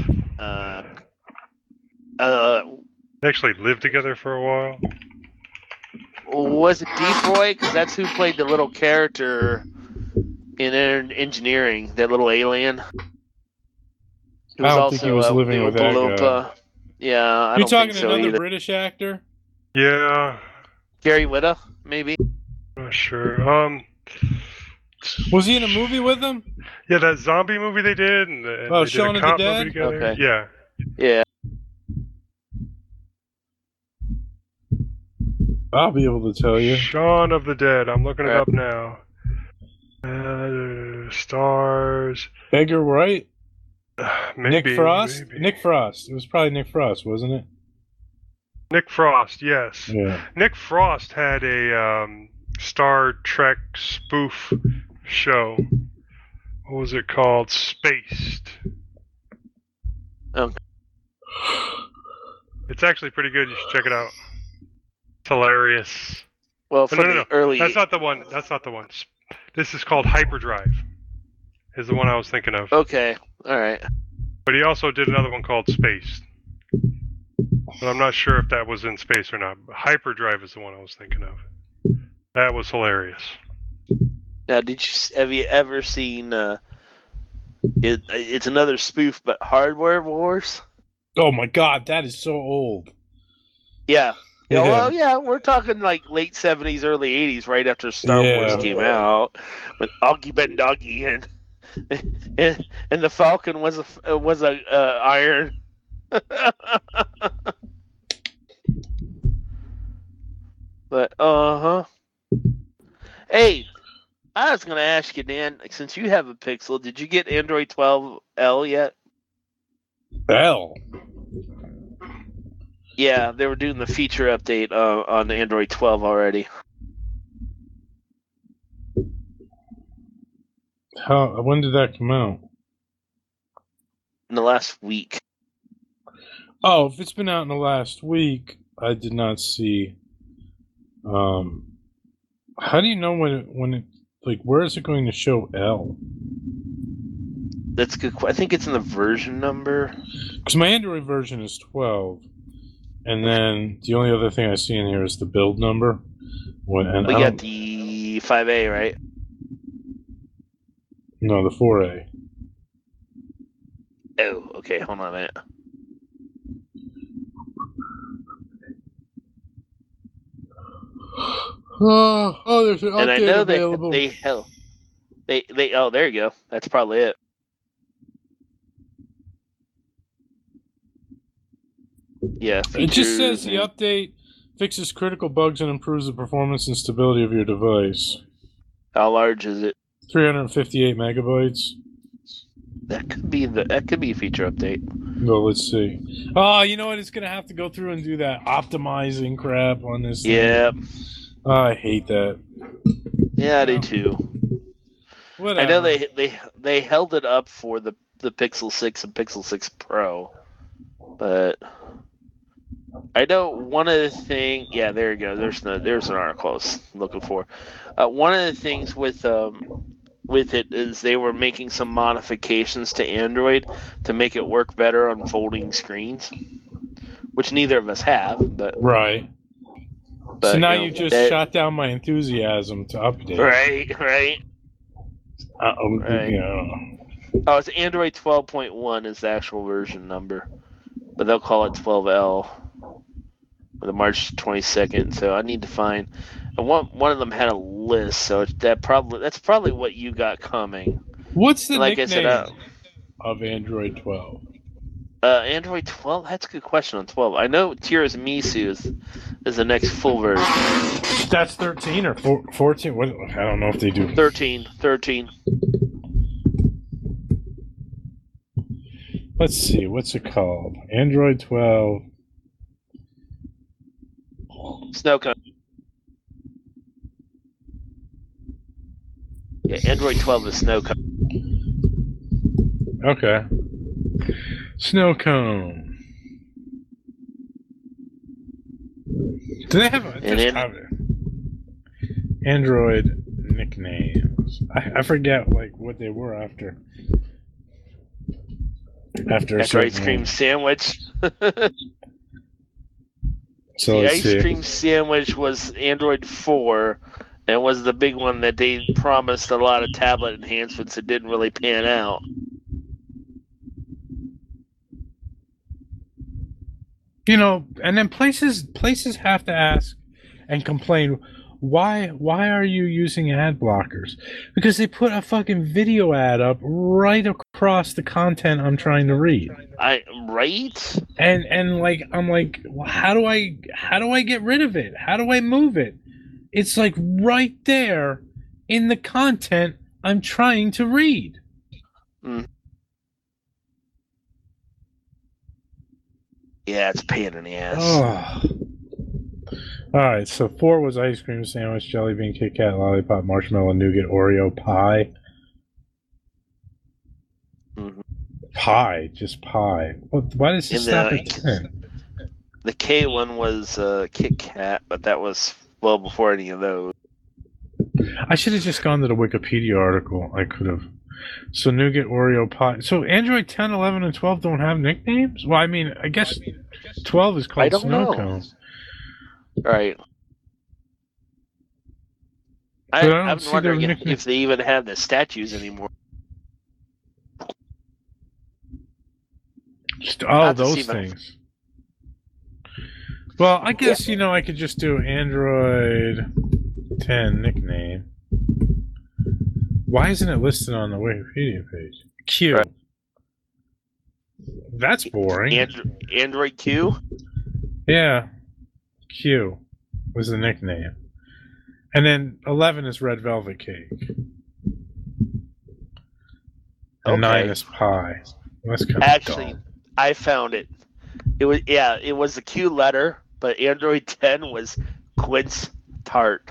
They actually lived together for a while. Was it Detroit? Because that's who played the little character in Engineering, that little alien. Who I don't think he was living with that guy. Yeah, I You're don't talking think so another either. British actor? Yeah, Gary Whitta, maybe. not sure. Was he in a movie with them? Yeah, that zombie movie they did, and they did Shaun a of the cop Dead? movie together. Okay. Yeah. Yeah. I'll be able to tell you. Shaun of the Dead. I'm looking it Right. up now. Stars. Edgar Wright? Maybe, Nick Frost? maybe. Nick Frost. It was probably Nick Frost, wasn't it? Nick Frost, yes. Yeah. Nick Frost had a Star Trek spoof show. What was it called? Spaced. Okay. It's actually pretty good. You should check it out. It's hilarious. Well, But from the early. That's not the one. That's not the one. This is called Hyperdrive. Is the one I was thinking of. Okay. All right. But he also did another one called Spaced. But I'm not sure if that was in space or not. But Hyperdrive is the one I was thinking of. That was hilarious. Now, have you ever seen? It's another spoof, but Hardware Wars. Oh my god, that is so old. Yeah. Yeah, Yeah. well, yeah, we're talking like late 70s, early 80s, right after Star Yeah. Wars came out, with Augie Ben Doggy and the Falcon was a iron. But hey, I was gonna ask you, Dan, since you have a Pixel, did you get Android 12L yet? Hell. Yeah, they were doing the feature update on Android 12 already. When did that come out? In the last week. Oh, if it's been out in the last week, I did not see. How do you know when it like where is it going to show L? That's good. I think it's in the version number. Because my Android version is 12, and then the only other thing I see in here is the build number, What? And We I got don't- the 5A, right? No, the 4A. Oh, okay. Hold on a minute. Oh, there's an And I update know available. they oh, there you go. That's probably it. Yeah. It just says features the and- update fixes critical bugs and improves the performance and stability of your device. How large is it? 358 megabytes. That could be a feature update. Well, let's see. Oh, you know what? It's gonna have to go through and do that optimizing crap on this. thing. Yeah. Oh, I hate that. Yeah, I do too. Whatever. I know they held it up for the Pixel 6 and Pixel 6 Pro, but I know one of the things. Yeah, there you go. There's an article I was looking for. One of the things with it is they were making some modifications to Android to make it work better on folding screens, which neither of us have. But Right. But, so now you know, you just that- shot down my enthusiasm to update. right. Right. Yeah. Oh, it's Android 12.1 is the actual version number, but they'll call it 12L for the March 22nd. So I need to find. And one of them had a list, so that's probably what you got coming. What's the Like I nickname said, of Android 12? Android 12. That's a good question on 12. I know Tiramisu is the next full version. That's 13 or 14? What? I don't know if they do. 13. Let's see. What's it called? Android 12. Snow cone. Yeah, Android 12 is snow cone. Okay. Snow cone. Do they have a And then- Android nicknames? I forget like what they were after. After a After ice certain cream one. sandwich. So The let's ice see. cream sandwich was Android 4 and was the big one that they promised a lot of tablet enhancements that didn't really pan out. You know, and then places have to ask and complain, why are you using ad blockers? Because they put a fucking video ad up right across the content I'm trying to read. Right? And like I'm like, well, how do I get rid of it? How do I move it? It's like right there in the content I'm trying to read. Yeah, it's a pain in the ass. Oh. All right, so 4 was ice cream sandwich, jelly bean, Kit Kat, lollipop, marshmallow, nougat, Oreo, pie. Mhm. Pie, just pie. Why does it And stop the- at 10? The K one was Kit Kat, but that was well before any of those. I should have just gone to the Wikipedia article. I could have. So nougat, Oreo, pie. So Android 10, 11, and 12 don't have nicknames? Well, I mean, I guess 12 is I called don't Snow know. Cone. Right. But I don't I'm see wondering their if, nickname. if they even have the statues anymore. Oh, I'll have to those see them. things. Well, I guess, I could just do Android 10 nickname. Why isn't it listed on the Wikipedia page? Q. Right. That's boring. Android Q? Yeah. Q was the nickname. And then 11 is Red Velvet Cake. And Okay. 9 is Pie. That's kind of Actually, dumb. I found it. It was the Q letter, but Android 10 was Quince Tart.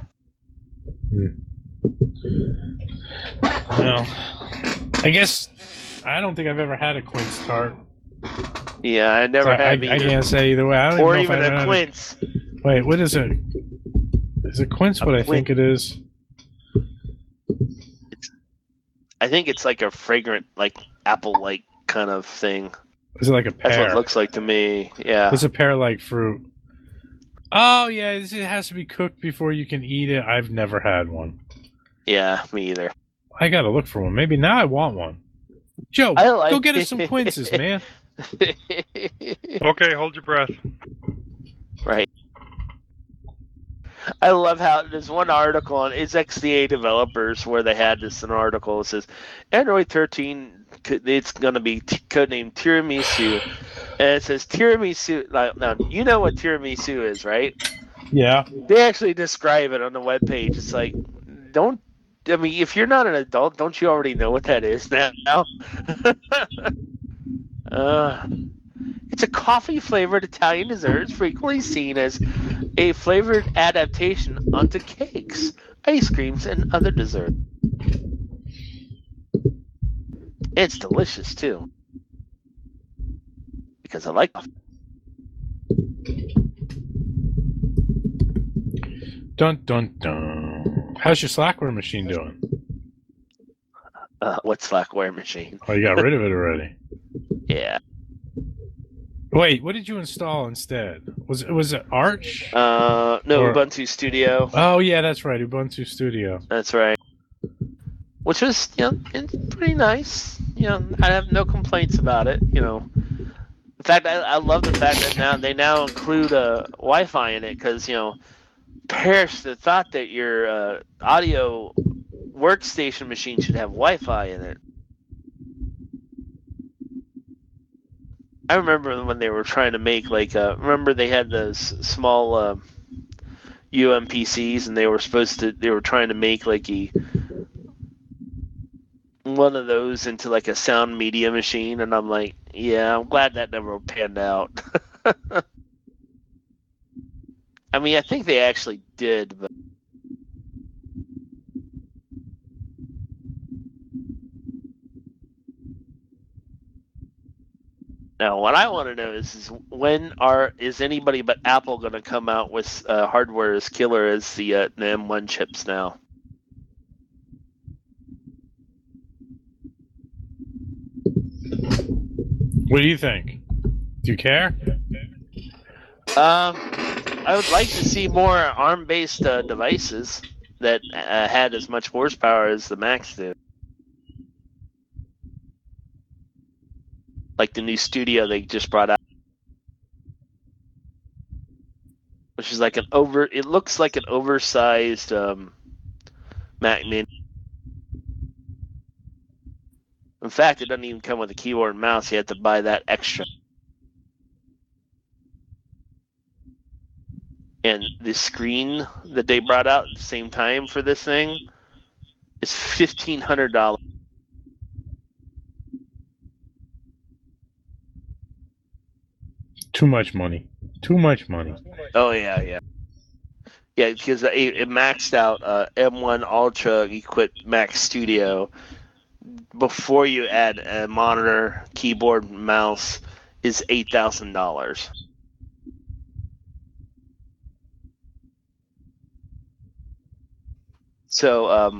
Well, I guess I don't think I've ever had a Quince tart. Yeah, I never So have I either. can't say either way. I don't Or even know even if I've a had Quince. Wait, what is it? Is it Quince what I think it is? I think it's like a fragrant, like apple-like kind of thing. Is it like a That's what pear? it looks like to me. Yeah. It's a pear-like fruit. Oh yeah, it has to be cooked before you can eat it. I've never had one. Yeah, me either. I gotta look for one. Maybe now I want one. Joe, I like go get us some quinces, man. Okay, hold your breath. Right. I love how there's one article on XDA developers where they had this an article that says Android 13 it's going to be codenamed Tiramisu, and it says tiramisu. Now you know what tiramisu is, right? Yeah. They actually describe it on the webpage. It's like, if you're not an adult, don't you already know what that is now? It's a coffee-flavored Italian dessert. It's frequently seen as a flavored adaptation onto cakes, ice creams, and other desserts. It's delicious, too. Because I like coffee. Dun, dun, dun. How's your Slackware machine doing? What Slackware machine? Oh, you got rid of it already. Yeah. Wait, what did you install instead? Was it Arch? No, Or- Ubuntu Studio. Oh yeah, that's right, Ubuntu Studio. That's right. Which was, it's pretty nice. I have no complaints about it. In fact, I love the fact that they now include Wi-Fi in it because perish the thought that your audio workstation machine should have Wi-Fi in it. I remember when they were trying to make remember they had those small UMPCs and they were trying to make one of those into a sound media machine, and I'm like, yeah, I'm glad that never panned out. I mean, I think they actually did, but now what I want to know is is anybody but Apple going to come out with hardware as killer as the M1 chips now? What do you think? Do you care? I would like to see more ARM-based devices that had as much horsepower as the Macs do. Like the new Studio they just brought out, which is it looks like an oversized Mac Mini. In fact, it doesn't even come with a keyboard and mouse. You have to buy that extra. And the screen that they brought out at the same time for this thing is $1,500. Too much money. Too much money. Oh yeah. Yeah, because it maxed out M1 Ultra equipped Mac Studio. Before you add a monitor, keyboard, mouse, is $8,000. So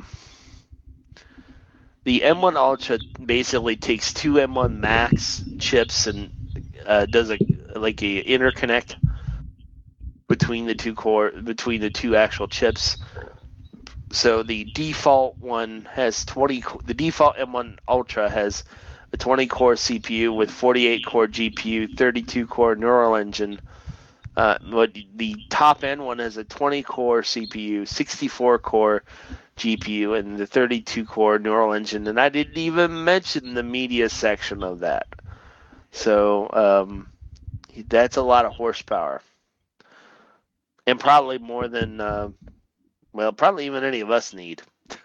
the M1 Ultra basically takes two M1 Max chips and does a interconnect between the two actual chips. So the default one has the default M1 Ultra has a 20-core CPU with 48-core GPU, 32-core neural engine. But the top end one has a 20-core CPU, 64-core GPU, and the 32-core neural engine. And I didn't even mention the media section of that. So that's a lot of horsepower. And probably more than, probably even any of us need.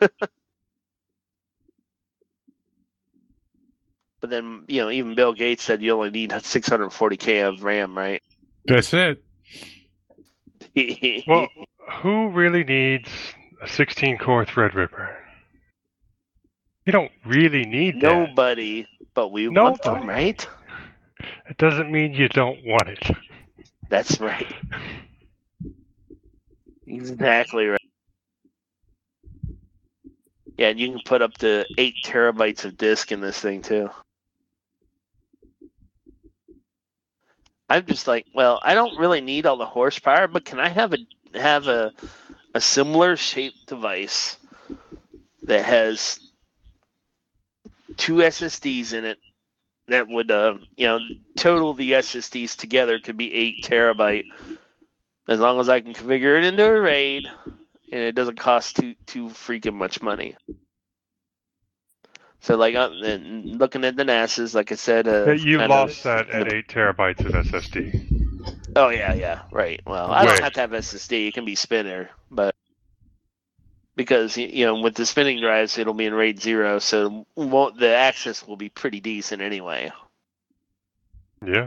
But then, even Bill Gates said you only need 640K of RAM, right? That's it. Well, who really needs a 16-core Threadripper? You don't really need that. Nobody, but we want them, right? It doesn't mean you don't want it. That's right. Exactly right. Yeah, and you can put up to 8 terabytes of disk in this thing, too. I'm just like, well, I don't really need all the horsepower, but can I have a similar shaped device that has 2 SSDs in it that would, total the SSDs together could be 8 terabyte, as long as I can configure it into a RAID and it doesn't cost too freaking much money. So, like, looking at the NASs, like I said, you lost that at 8 terabytes of SSD. Oh yeah, right. Well, I don't have to have SSD; it can be spinner, but because with the spinning drives, it'll be in RAID 0, so the access will be pretty decent anyway. Yeah.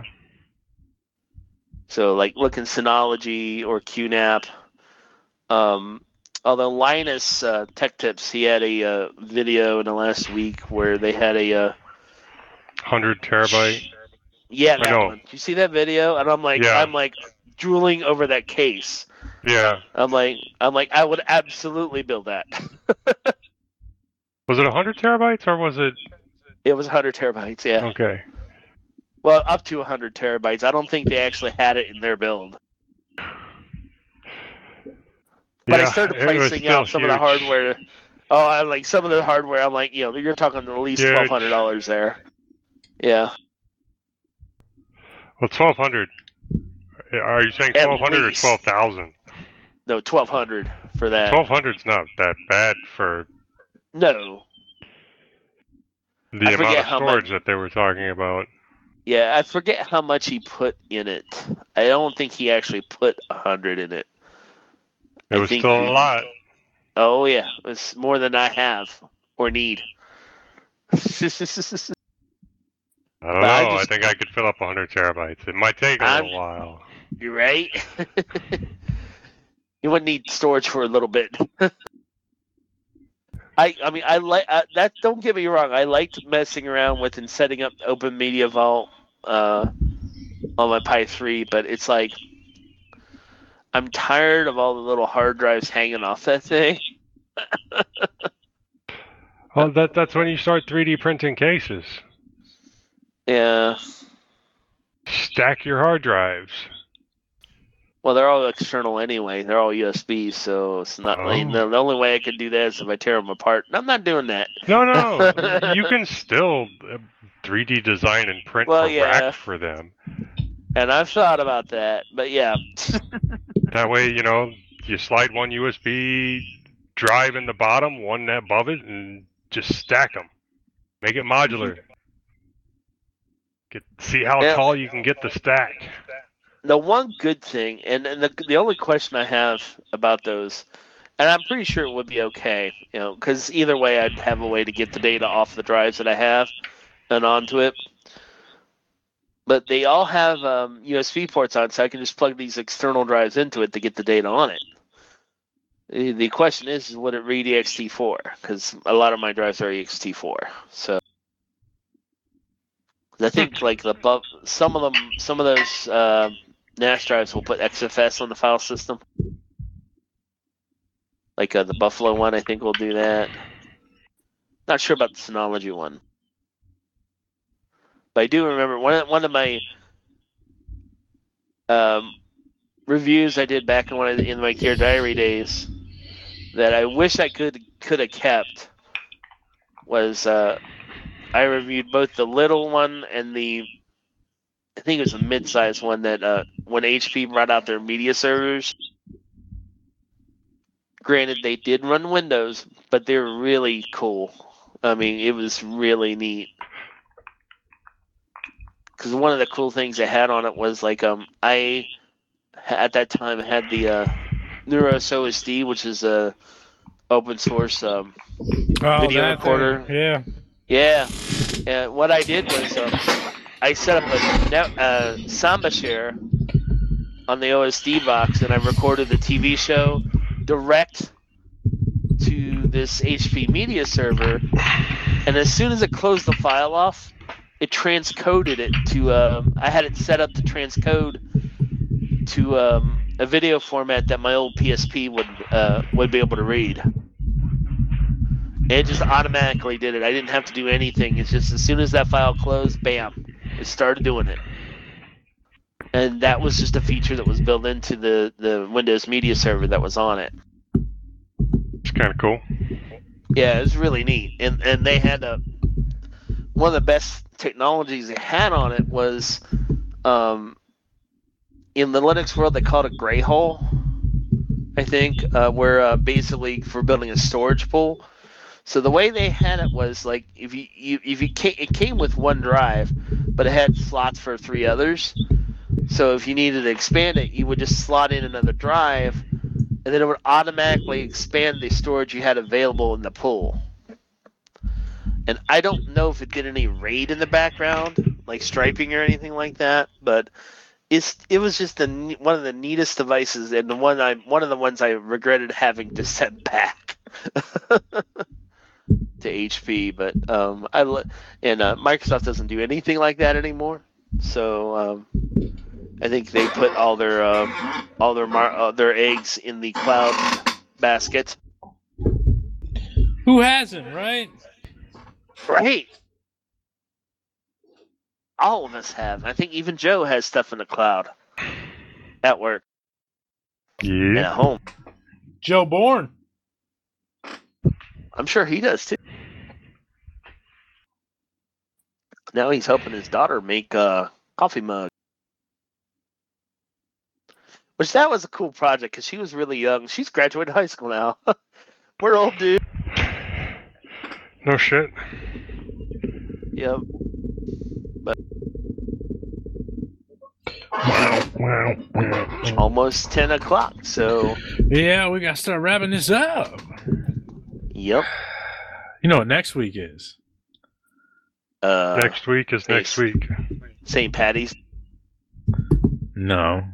So, like, looking Synology or QNAP. Although Linus Tech Tips, he had a video in the last week where they had a 100 terabyte. Yeah, that one. Did you see that video? And I'm like drooling over that case. Yeah. I'm like, I would absolutely build that. Was it 100 terabytes or was it? It was 100 terabytes. Yeah. Okay. Well, up to 100 terabytes. I don't think they actually had it in their build. But I started pricing out some of the hardware. Oh, I like some of the hardware. I'm like, you're talking at least $1,200 there. Yeah. Well, 1,200. Are you saying 1,200 or 12,000? No, 1,200 for that. 1,200's not that bad for. No. The amount of storage that they were talking about. Yeah, I forget how much he put in it. I don't think he actually put 100 in it. It was still a lot. Oh, yeah. It was more than I have or need. I don't know. I think I could fill up 100 terabytes. It might take a little while. You're right. You wouldn't need storage for a little bit. I like that. Don't get me wrong. I liked messing around with and setting up Open Media Vault on my Pi 3, but it's like I'm tired of all the little hard drives hanging off that thing. Well, that's when you start 3D printing cases. Yeah. Stack your hard drives. Well, they're all external anyway. They're all USB, so it's not like the only way I could do that is if I tear them apart. And I'm not doing that. No. You can still 3D design and print racks for them. And I've thought about that, but yeah. That way, you slide one USB drive in the bottom, one above it, and just stack them. Make it modular. See how tall you can get the stack. The one good thing, and the only question I have about those, and I'm pretty sure it would be okay, because either way I'd have a way to get the data off the drives that I have and onto it. But they all have USB ports on, so I can just plug these external drives into it to get the data on it. The question is would it read ext4? Because a lot of my drives are ext4. So I think like some of those NAS drives will put XFS on the file system. Like the Buffalo one, I think will do that. Not sure about the Synology one. But I do remember one of my reviews I did back in my Gear Diary days that I wish I could have kept was I reviewed both the little one and I think it was a mid-sized one that when HP brought out their media servers. Granted, they did run Windows, but they were really cool. I mean, it was really neat. Because one of the cool things they had on it was like I at that time had the Neuros OSD, which is a open source video recorder. Yeah. And what I did was I set up a Samba share on the OSD box, and I recorded the TV show direct to this HP media server. And as soon as it closed the file off, it transcoded it to I had it set up to transcode to a video format that my old PSP would be able to read. It just automatically did it. I didn't have to do anything. It's just as soon as that file closed, bam, it started doing it. And that was just a feature that was built into the Windows Media Server that was on it. It's kind of cool. Yeah, it was really neat. And they had one of the best technologies they had on it was in the Linux world they call it a gray hole, I think, where basically for building a storage pool. So the way they had it was like it came with one drive, but it had slots for 3 others. So if you needed to expand it, you would just slot in another drive, and then it would automatically expand the storage you had available in the pool. And I don't know if it did any RAID in the background, like striping or anything like that, but it was just one of the neatest devices, and one of the ones I regretted having to send back to HP. But Microsoft doesn't do anything like that anymore. So I think they put all their eggs in the cloud basket. Who hasn't, right? Right. All of us have. I think even Joe has stuff in the cloud at work and Yeah. at home. Joe Bourne. I'm sure he does too. Now he's helping his daughter make a coffee mug. Which that was a cool project because she was really young. She's graduated high school now. We're old, dude. No shit. Yep. But almost 10 o'clock, so Yeah, we gotta start wrapping this up. yep. You know what next week is? Next week is next week. St. Patty's. No.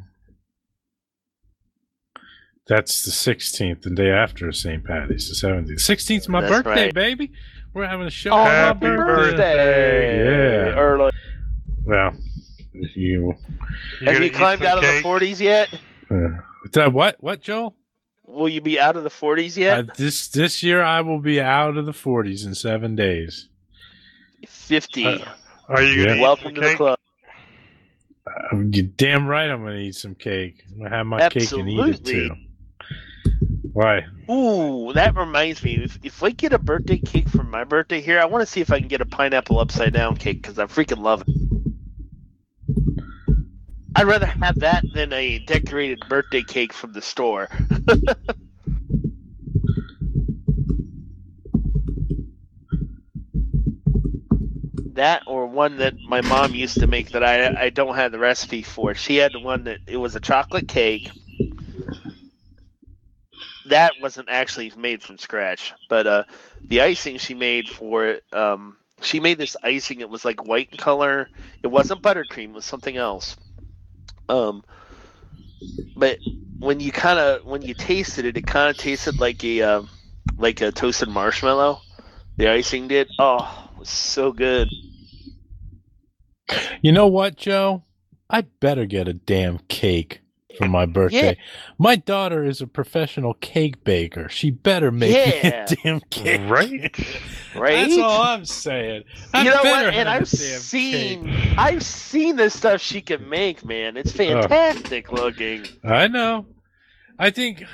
That's the 16th, the day after St. Patty's, the 17th. 16th is my That's birthday, right. baby. We're having a show Oh, on my Happy birthday! Yeah. Early. Well, you. Have you eat climbed some out of the cake? 40s yet? What, Joel? Will you be out of the 40s yet? This year I will be out of the 40s in 7 days. 50. Are you gonna eat Welcome some to the cake? club. You're damn right I'm going to eat some cake. I'm going to have my cake and eat it Absolutely. too. Why? Ooh, that reminds me. If we get a birthday cake for my birthday here, I want to see if I can get a pineapple upside down cake because I freaking love it. I'd rather have that than a decorated birthday cake from the store. That or one that my mom used to make that I don't have the recipe for. She had the one that it was a chocolate cake. That wasn't actually made from scratch, but the icing she made for it, she made this icing. It was like white in color. It wasn't buttercream. It was something else. But when you tasted it, it kind of tasted like a toasted marshmallow. The icing did. Oh, it was so good. You know what, Joe? I better get a damn cake for my birthday. Yeah. My daughter is a professional cake baker. She better make me Yeah. a damn cake. Right? Right? That's all I'm saying. I You know better what? And have a I've damn seen cake. the stuff she can make, man. It's fantastic looking. I know. I think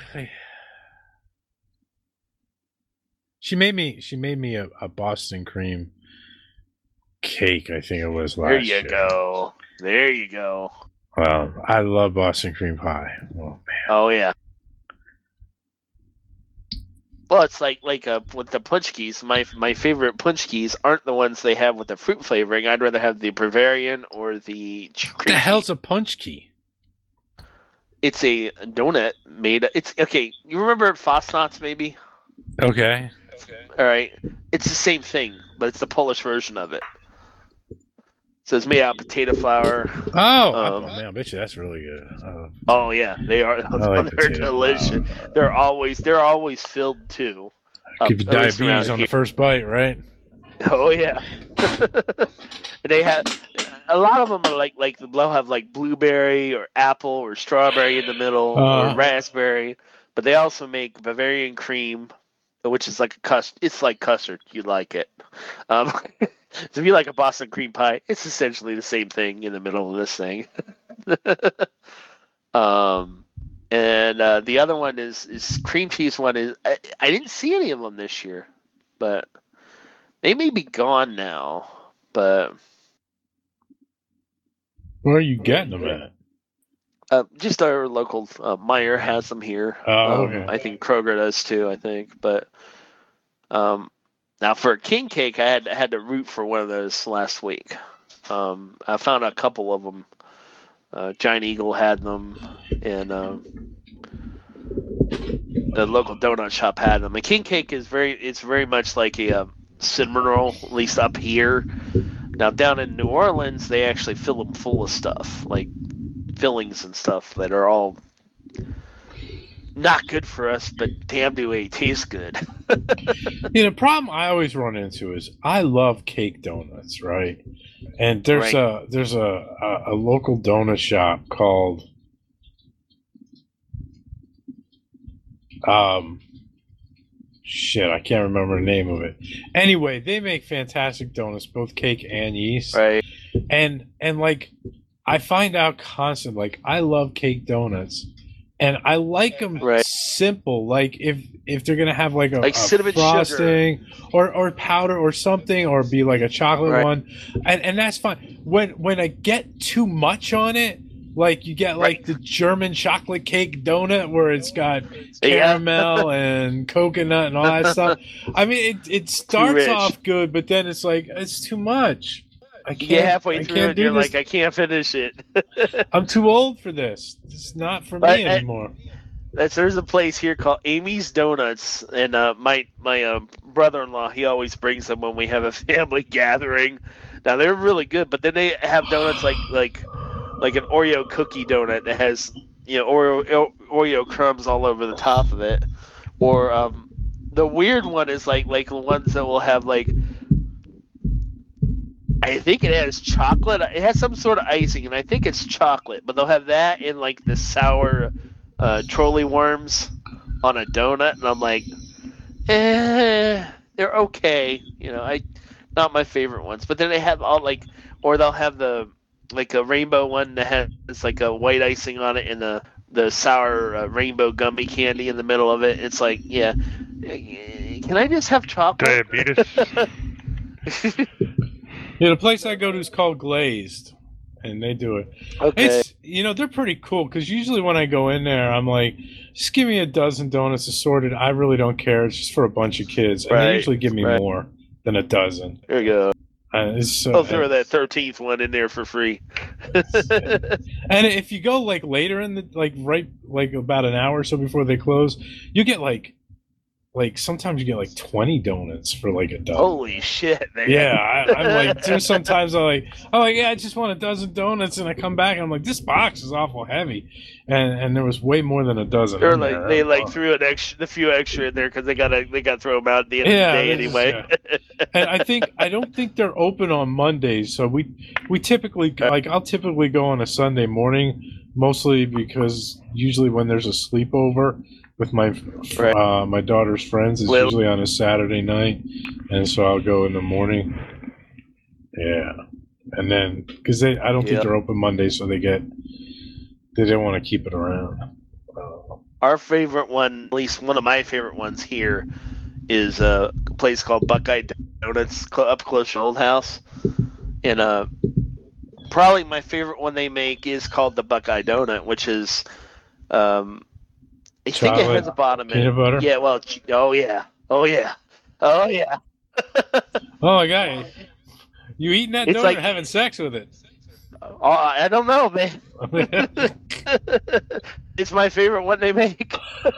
she made me a Boston cream cake. I think it was last There year. you go. There you go. Well, I love Boston cream pie. Oh man. Oh yeah. Well, it's like with the punchkis. My favorite punchkis aren't the ones they have with the fruit flavoring. I'd rather have the Bavarian or the. What the hell's a punch key? It's a donut made. It's okay. You remember Fosnots, maybe? Okay. All right. It's the same thing, but it's the Polish version of it. So it's made out of potato flour. Oh, man, I bet you that's really good. Oh yeah, they are. I like They're potato delicious. flour. They're always filled too. Give you At least around diabetes on here. the first bite, right? Oh yeah. They have a lot of them are like they'll have like blueberry or apple or strawberry in the middle or raspberry, but they also make Bavarian cream, which is like it's like custard. You like it. So if you like a Boston cream pie, it's essentially the same thing in the middle of this thing. And the other one is cream cheese one is I didn't see any of them this year, but they may be gone now. But where are you getting them at? Just our local Meijer has them here. Oh, okay. I think Kroger does too. I think, but now for a king cake, I had to root for one of those last week. I found a couple of them. Giant Eagle had them, and the local donut shop had them. A king cake is very much like a cinnamon roll, at least up here. Now down in New Orleans, they actually fill them full of stuff, like fillings and stuff that are all not good for us, but damn do they taste good. The problem I always run into is I love cake donuts, right? And there's a local donut shop called I can't remember the name of it. Anyway, they make fantastic donuts, both cake and yeast. Right. And like I find out constantly, like I love cake donuts. And I like them simple, like if they're gonna have like a cinnamon frosting or powder or something, or be like a chocolate one, and that's fine. When I get too much on it, like you get like the German chocolate cake donut where it's got caramel and coconut and all that stuff. I mean, it starts off good, but then it's like it's too much. I can't. You get halfway through and you're like, I can't finish it. I'm too old for this. It's not for me anymore. There's a place here called Amy's Donuts, and my brother-in-law, he always brings them when we have a family gathering. Now they're really good, but then they have donuts like an Oreo cookie donut that has Oreo crumbs all over the top of it, or the weird one is like the ones that will have like. I think it has chocolate. It has some sort of icing, and I think it's chocolate. But they'll have that in like the sour trolley worms on a donut, and I'm like, they're okay. Not my favorite ones. But then they have all or they'll have a rainbow one that has like a white icing on it, and the sour rainbow gummy candy in the middle of it. It's like, yeah, can I just have chocolate? Diabetes. Yeah, the place I go to is called Glazed, and they do it. Okay. It's they're pretty cool because usually when I go in there, I'm like, just give me a dozen donuts assorted. I really don't care. It's just for a bunch of kids, and they usually give me more than a dozen. There you go. I'll throw that 13th one in there for free. And if you go later in the about an hour or so before they close, you get like sometimes you get 20 donuts for a dozen. Holy shit, man. Yeah, I'm like, there's sometimes I just want a dozen donuts, and I come back and I'm like, this box is awful heavy, and there was way more than a dozen. They're they threw a few extra in there because they gotta throw them out at the end of the day anyway. And I don't think they're open on Mondays, so we typically I'll typically go on a Sunday morning, mostly because usually when there's a sleepover with my daughter's friends, it's usually on a Saturday night, and so I'll go in the morning. Yeah, and then because I don't think they're open Monday, so they didn't want to keep it around. Our favorite one, at least one of my favorite ones here, is a place called Buckeye Donuts up close to Old House, and probably my favorite one they make is called the Buckeye Donut, which is I think it has a bottom in it. Peanut butter? Yeah, well, oh yeah. Oh my God. You eating that donut or having sex with it? I don't know, man. It's my favorite one they make.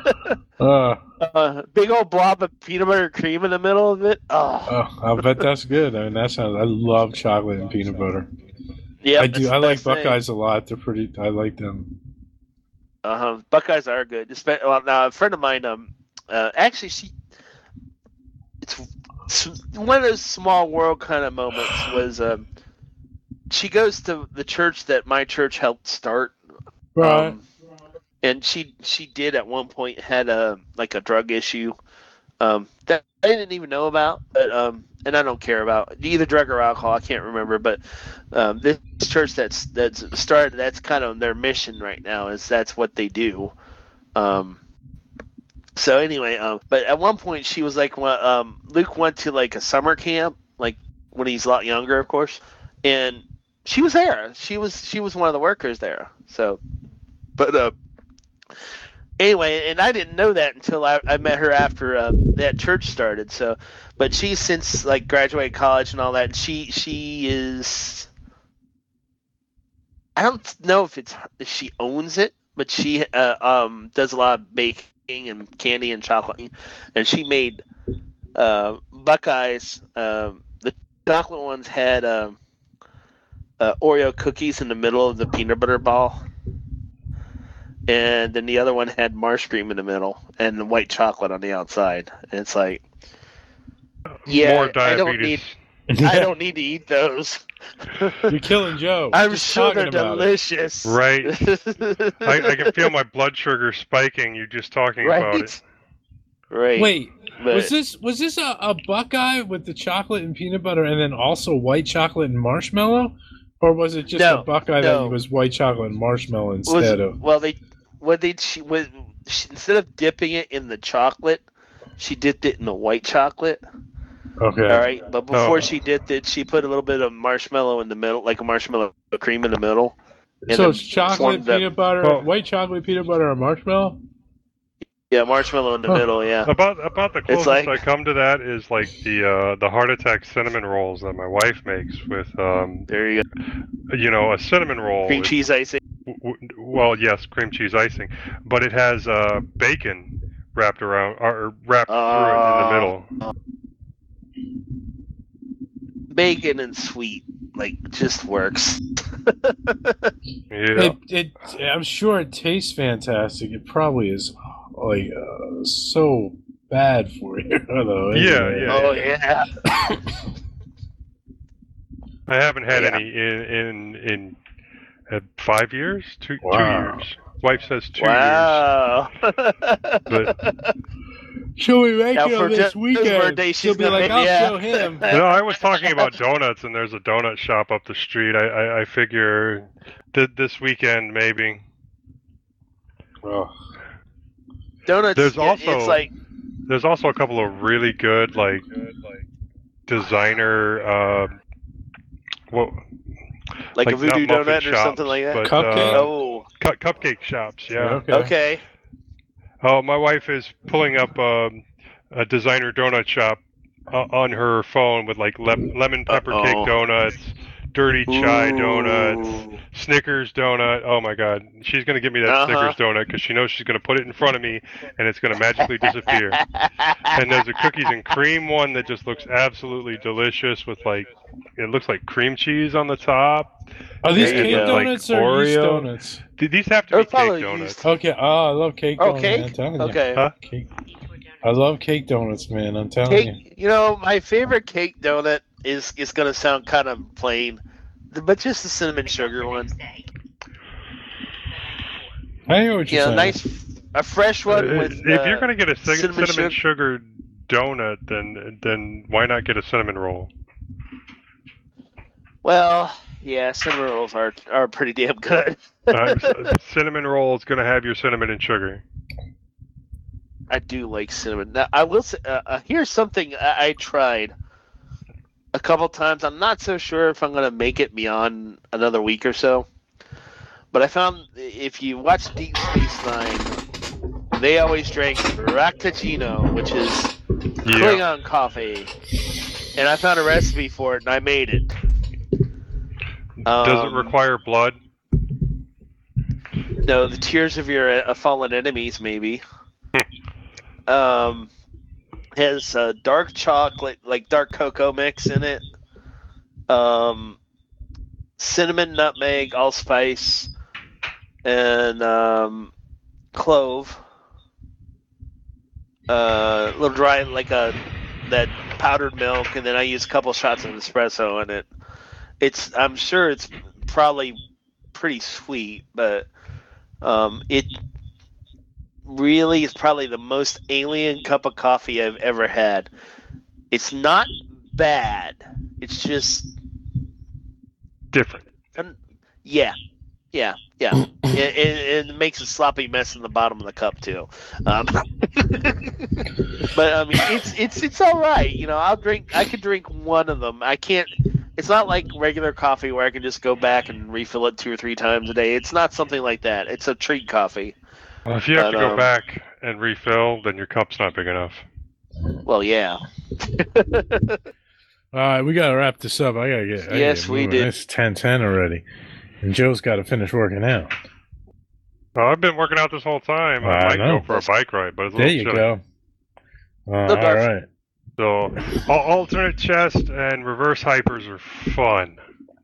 Big old blob of peanut butter cream in the middle of it. I'll bet that's good. I mean, I love chocolate and peanut butter. Yeah, I do. I like Buckeyes a lot. I like them. Buckeyes are good. Now a friend of mine, actually, it's one of those small world kind of moments. Was she goes to the church that my church helped start, right? And she did at one point had a drug issue, that I didn't even know about, but and I don't care about either drug or alcohol. I can't remember, but this church that's started, that's kind of their mission right now. Is that's what they do. So anyway, but at one point she was like, Luke went to like a summer camp, like when he's a lot younger, of course, and she was there. She was one of the workers there. So, but anyway, and I didn't know that until I met her after that church started. So, but she's since like graduated college and all that. And she is. I don't know if she owns it, but she does a lot of baking and candy and chocolate, and she made Buckeyes. The chocolate ones had Oreo cookies in the middle of the peanut butter ball, and then the other one had marsh cream in the middle and the white chocolate on the outside. And it's like, yeah, More diabetes. I don't need to eat those. You're killing Joe. I'm Just sure they're talking about it. delicious. Right. I can feel my blood sugar spiking. You just talking about it. Right. Wait, But- was this a Buckeye with the chocolate and peanut butter and then also white chocolate and marshmallow? Or was it just a Buckeye that was white chocolate and marshmallow instead of? Well, she instead of dipping it in the chocolate, she dipped it in the white chocolate. Okay. All right, but before she dipped it, she put a little bit of marshmallow in the middle, like a marshmallow cream in the middle. and So then it's chocolate, formed that- peanut butter, Oh. white chocolate, peanut butter, and marshmallow? Yeah, marshmallow in the middle. Yeah. About the closest like- I come to that is like the heart attack cinnamon rolls that my wife makes with There you go. a cinnamon roll. Cream with- cheese icing. Well, yes, cream cheese icing, but it has bacon wrapped around or wrapped through it in the middle. Bacon and sweet, like, just works. Yeah. I'm sure it tastes fantastic. It probably is like so bad for you, though. isn't Yeah, it? yeah. Oh yeah. I haven't had Yeah. any in 5 years, two Wow. years. Wife says 2 years. Wow. But Shall we make Now, it for on this Joe's weekend? birthday, She'll she's be gonna like, make- I'll yeah. show him. no, I was talking about donuts, and there's a donut shop up the street. I figure this weekend maybe. Oh. Donuts. There's also- it's like There's also a couple of really good like designer what like a not voodoo muffin donut or shops, something like that. but, Cupcake? Oh, cupcake shops. Yeah. okay. Oh, my wife is pulling up a designer donut shop on her phone with like lemon pepper cake Uh-oh. donuts, dirty chai Ooh. donuts, Snickers donut. Oh my God, she's gonna give me that Uh-huh. Snickers donut because she knows she's gonna put it in front of me and it's gonna magically disappear. And there's a cookies and cream one that just looks absolutely delicious with like it looks like cream cheese on the top. Are these There you cake go. donuts Like or yeast Oreo. donuts? These have to They're be cake probably donuts. used- Okay. Oh, I love cake Oh, donuts. cake? Man, I'm telling you. Okay. Huh? Cake. I love cake donuts, man. I'm telling you. Cake. You know, my favorite cake donut is gonna sound kind of plain, but just the cinnamon sugar one. I hear what You you're know, saying. a fresh one with. If you're gonna get a cinnamon cinnamon sugar donut, then why not get a cinnamon roll? Well, yeah, cinnamon rolls are pretty damn good. Cinnamon roll is gonna have your cinnamon and sugar. I do like cinnamon. Now, I will say, here's something I tried a couple times. I'm not so sure if I'm going to make it beyond another week or so. But I found if you watch Deep Space Nine, they always drank Raktajino, which is Klingon coffee. And I found a recipe for it, and I made it. Does it require blood? No, the tears of your fallen enemies, maybe. Has dark chocolate, like dark cocoa mix in it. Cinnamon, nutmeg, allspice, and clove. A little dry, like that powdered milk, and then I use a couple shots of espresso in it. I'm sure it's probably pretty sweet, but it really is probably the most alien cup of coffee I've ever had. It's not bad. It's just different. Yeah. It makes a sloppy mess in the bottom of the cup too. But I mean, it's all right. You know, I could drink one of them. I can't. It's not like regular coffee where I can just go back and refill it 2 or 3 times a day. It's not something like that. It's a treat coffee. Well, if you have to go back and refill, then your cup's not big enough. Well, yeah. All right, we gotta wrap this up. Yes, we did. It's 10:10 already, and Joe's got to finish working out. Well, I've been working out this whole time. I might go for a bike ride, but it's a there little you chilly. go. All right. So, alternate chest and reverse hypers are fun.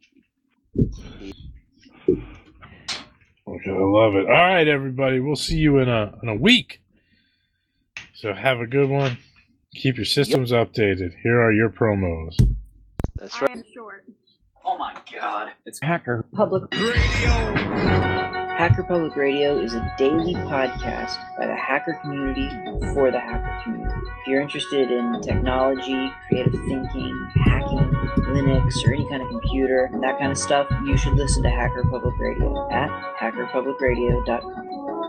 Okay, I love it. All right, everybody. We'll see you in a week. So have a good one. Keep your systems updated. Here are your promos. That's right. I am short. Oh my god. It's Hacker Public Radio. Hacker Public Radio is a daily podcast by the hacker community for the hacker community. If you're interested in technology, creative thinking, hacking, Linux, or any kind of computer, that kind of stuff, you should listen to Hacker Public Radio at hackerpublicradio.com.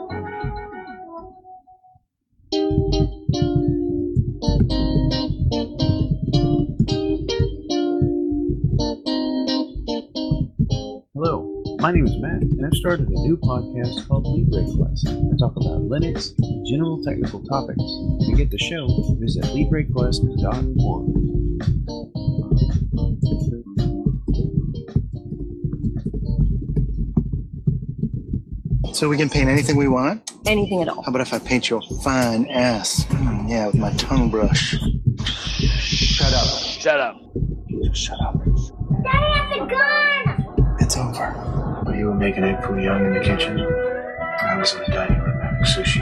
Hello, my name is Matt, and I've started a new podcast called Libre Quest. I talk about Linux and general technical topics. To get the show, visit LibreQuest.org. So we can paint anything we want? Anything at all. How about if I paint your fine ass? Yeah, with my tongue brush. Shut up. Shut up. Just shut up. Daddy has a gun! It's over. While you were making egg foo young in the kitchen, I was in the dining room having sushi.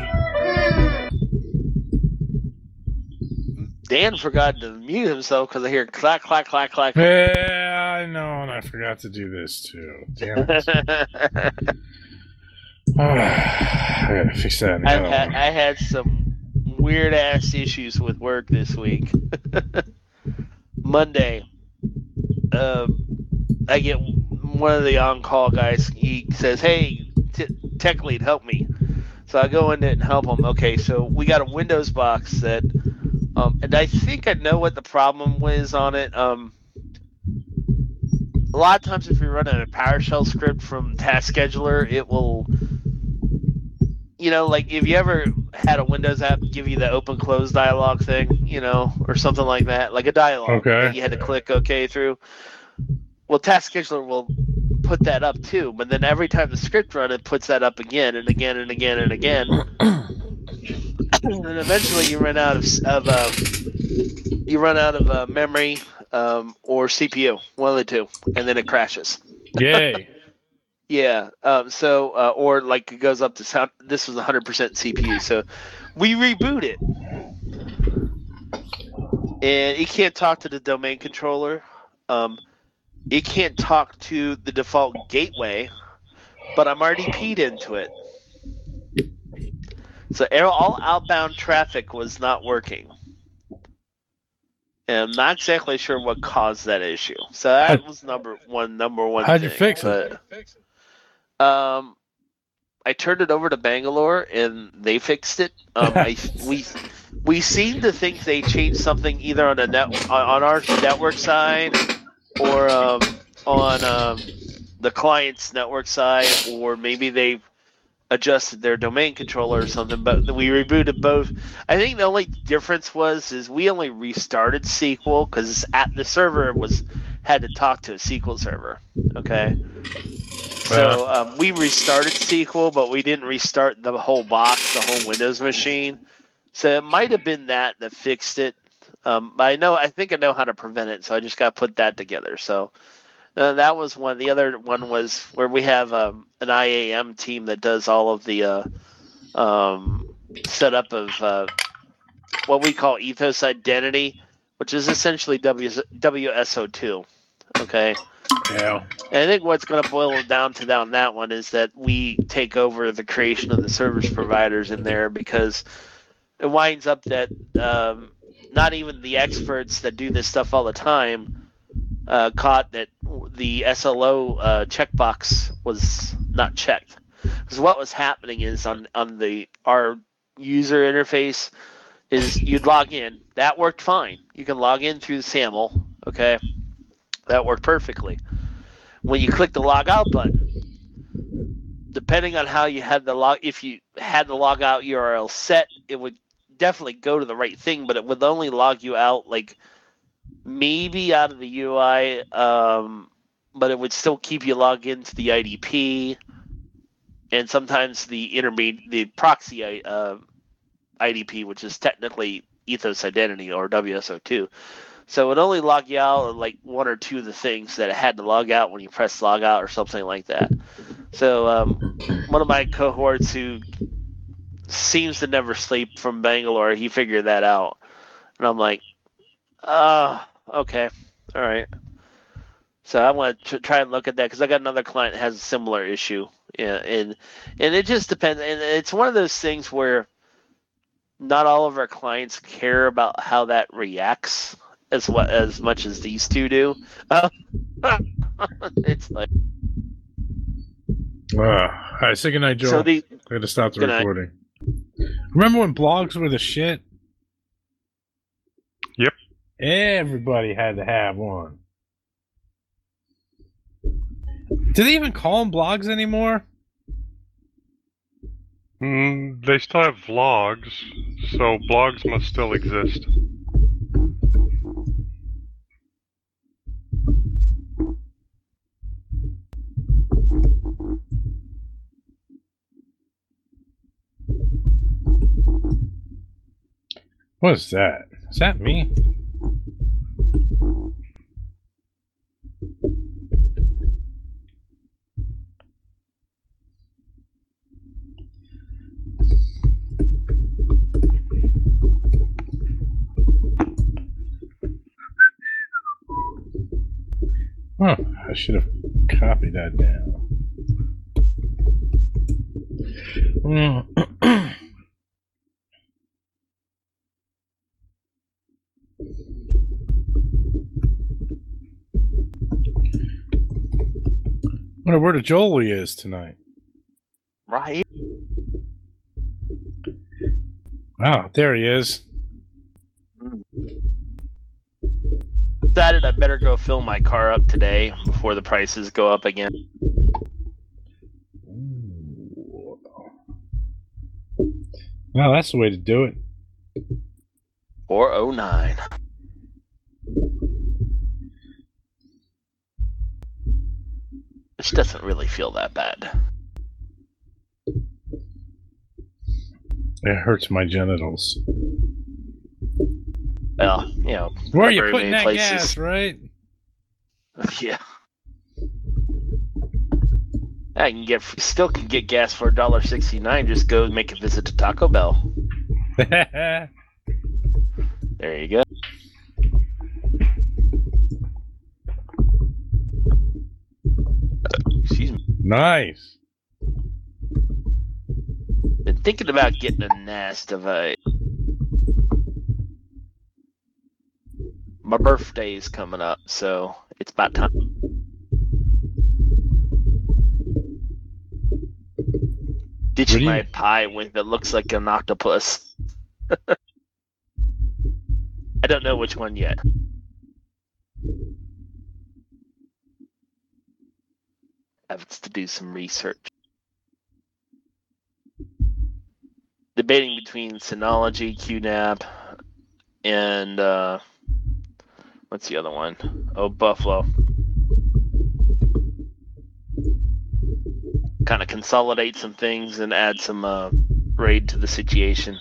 Dan forgot to mute himself because I hear clack, clack, clack, clack. Yeah, I know, and I forgot to do this too. Damn it. I gotta fix that. I had some weird ass issues with work this week. Monday, I get one of the on-call guys. He says, "Hey, tech lead, help me." So I go in and help him. Okay, so we got a Windows box that, and I think I know what the problem was on it. A lot of times, if you're running a PowerShell script from Task Scheduler, it will. You know, like if you ever had a Windows app give you the open close dialog thing, you know, or something like that, like a dialog that you had to click OK through. Well, Task Scheduler will put that up too, but then every time the script runs, it puts that up again and again and again and again. And then eventually you run out of memory or CPU, one of the two, and then it crashes. Yay. Yeah. Or like it goes up to sound. This was 100% CPU. So we reboot it, and it can't talk to the domain controller. It can't talk to the default gateway, but I'm already keyed into it. So all outbound traffic was not working. And I'm not exactly sure what caused that issue. So that was number one. How'd you fix it? I turned it over to Bangalore, and they fixed it. We seem to think they changed something either on on our network side, or on the client's network side, or maybe they adjusted their domain controller or something. But we rebooted both. I think the only difference is we only restarted SQL because the server had to talk to a SQL server. Okay. So we restarted SQL, but we didn't restart the whole box, the whole Windows machine. So it might have been that fixed it. I think I know how to prevent it, so I just got to put that together. So that was one. The other one was where we have an IAM team that does all of the setup of what we call Ethos Identity, which is essentially WSO2. Okay. Yeah. And I think what's going to boil down to on that one is that we take over the creation of the service providers in there, because it winds up that not even the experts that do this stuff all the time caught that the SLO checkbox was not checked. Because what was happening is on our user interface is you'd log in. That worked fine. You can log in through the SAML. Okay, that worked perfectly. When you click the log out button, depending on how you had if you had the log out URL set, it would definitely go to the right thing, but it would only log you out like maybe out of the UI, but it would still keep you logged into the IDP, and sometimes the proxy IDP, which is technically Ethos Identity or WSO2. So it would only log you out of like one or two of the things that it had to log out when you press log out or something like that. So one of my cohorts who seems to never sleep from Bangalore, he figured that out. And I'm like, okay, all right. So I want to try and look at that, because I got another client that has a similar issue. Yeah, and it just depends. And it's one of those things where not all of our clients care about how that reacts as much as these two do. It's like, All right, say goodnight, Joel. I got to stop the recording. Remember when blogs were the shit? Yep. Everybody had to have one. Do they even call them blogs anymore? They still have vlogs, so blogs must still exist. What is that? Is that me? Oh, I should have copied that down. I wonder where the Jolie is tonight. right? Oh, there he is. Decided I better go fill my car up today before the prices go up again. Well, that's the way to do it. 409. Which doesn't really feel that bad. It hurts my genitals. Well, you know. Where are you putting that gas, right? Yeah. I still can get gas for $1.69. Just go make a visit to Taco Bell. There you go. Excuse me. Nice. Been thinking about getting a Nest of my birthday's coming up, so it's about time. Ditch my pie with that looks like an octopus. I don't know which one yet. I have to do some research. Debating between Synology, QNAP, and what's the other one? Oh, Buffalo. Kind of consolidate some things and add some RAID to the situation.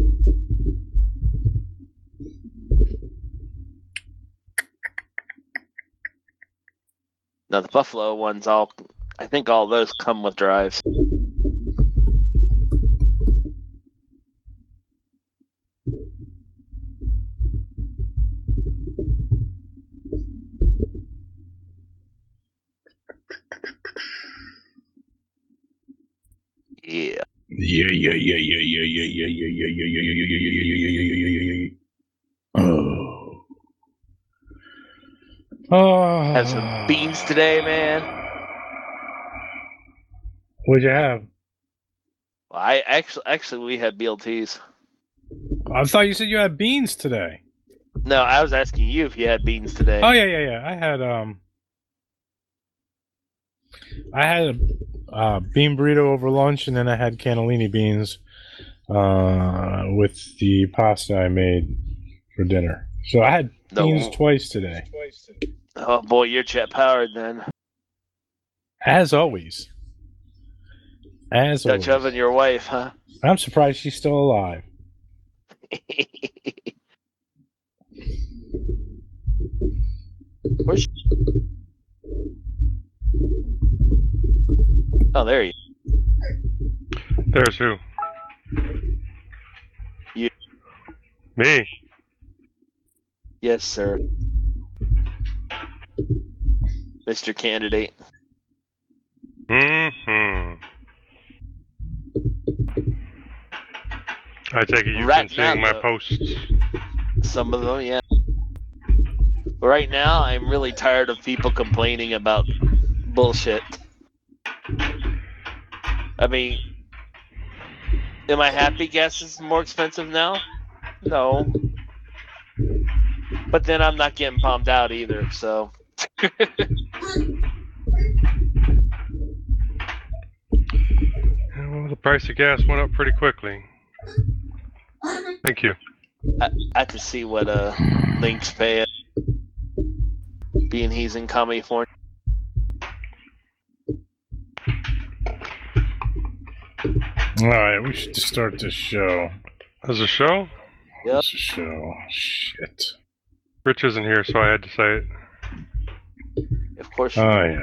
Now the Buffalo ones, I think all those come with drives. Yeah. Oh. Have some beans today, man. What'd you have? Well, I actually we had BLTs. I thought you said you had beans today. No, I was asking you if you had beans today. Oh yeah. I had a bean burrito over lunch, and then I had cannellini beans with the pasta I made for dinner. So I had beans twice today. Oh boy, you're Chet Howard then. As always. Dutch Oven, your wife, huh? I'm surprised she's still alive. Where's she? Oh, there you. There's who? You. Me. Yes, sir. Mr. Candidate. Mm-hmm. I take it you've Right been seeing now, my posts. Some of them, yeah. But right now, I'm really tired of people complaining about bullshit. I mean, am I happy gas is more expensive now? No. But then I'm not getting bombed out either, so. Well, the price of gas went up pretty quickly. Thank you. I have to see what Link's pay, being he's in California. All right, we should just start this show. There's a show? Yep. It's a show. Shit. Rich isn't here, so I had to say it. Of course. Aye.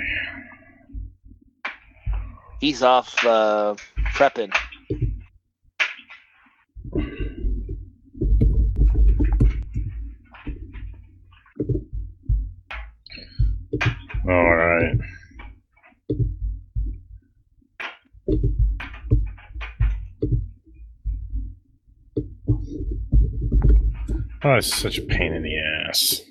He's off prepping. All right. Oh, it's such a pain in the ass.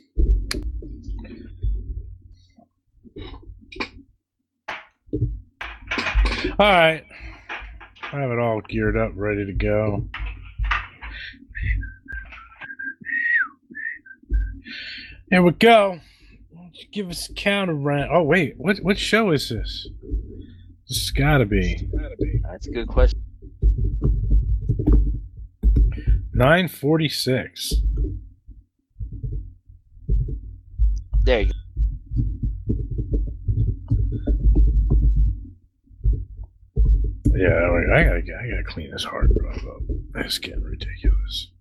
All right. I have it all geared up, ready to go. Here we go. Give us a count around. Oh, wait. What show is this? This has got to be. That's a good question. 9:46. There you go. Yeah, I gotta clean this hard drive up. It's getting ridiculous.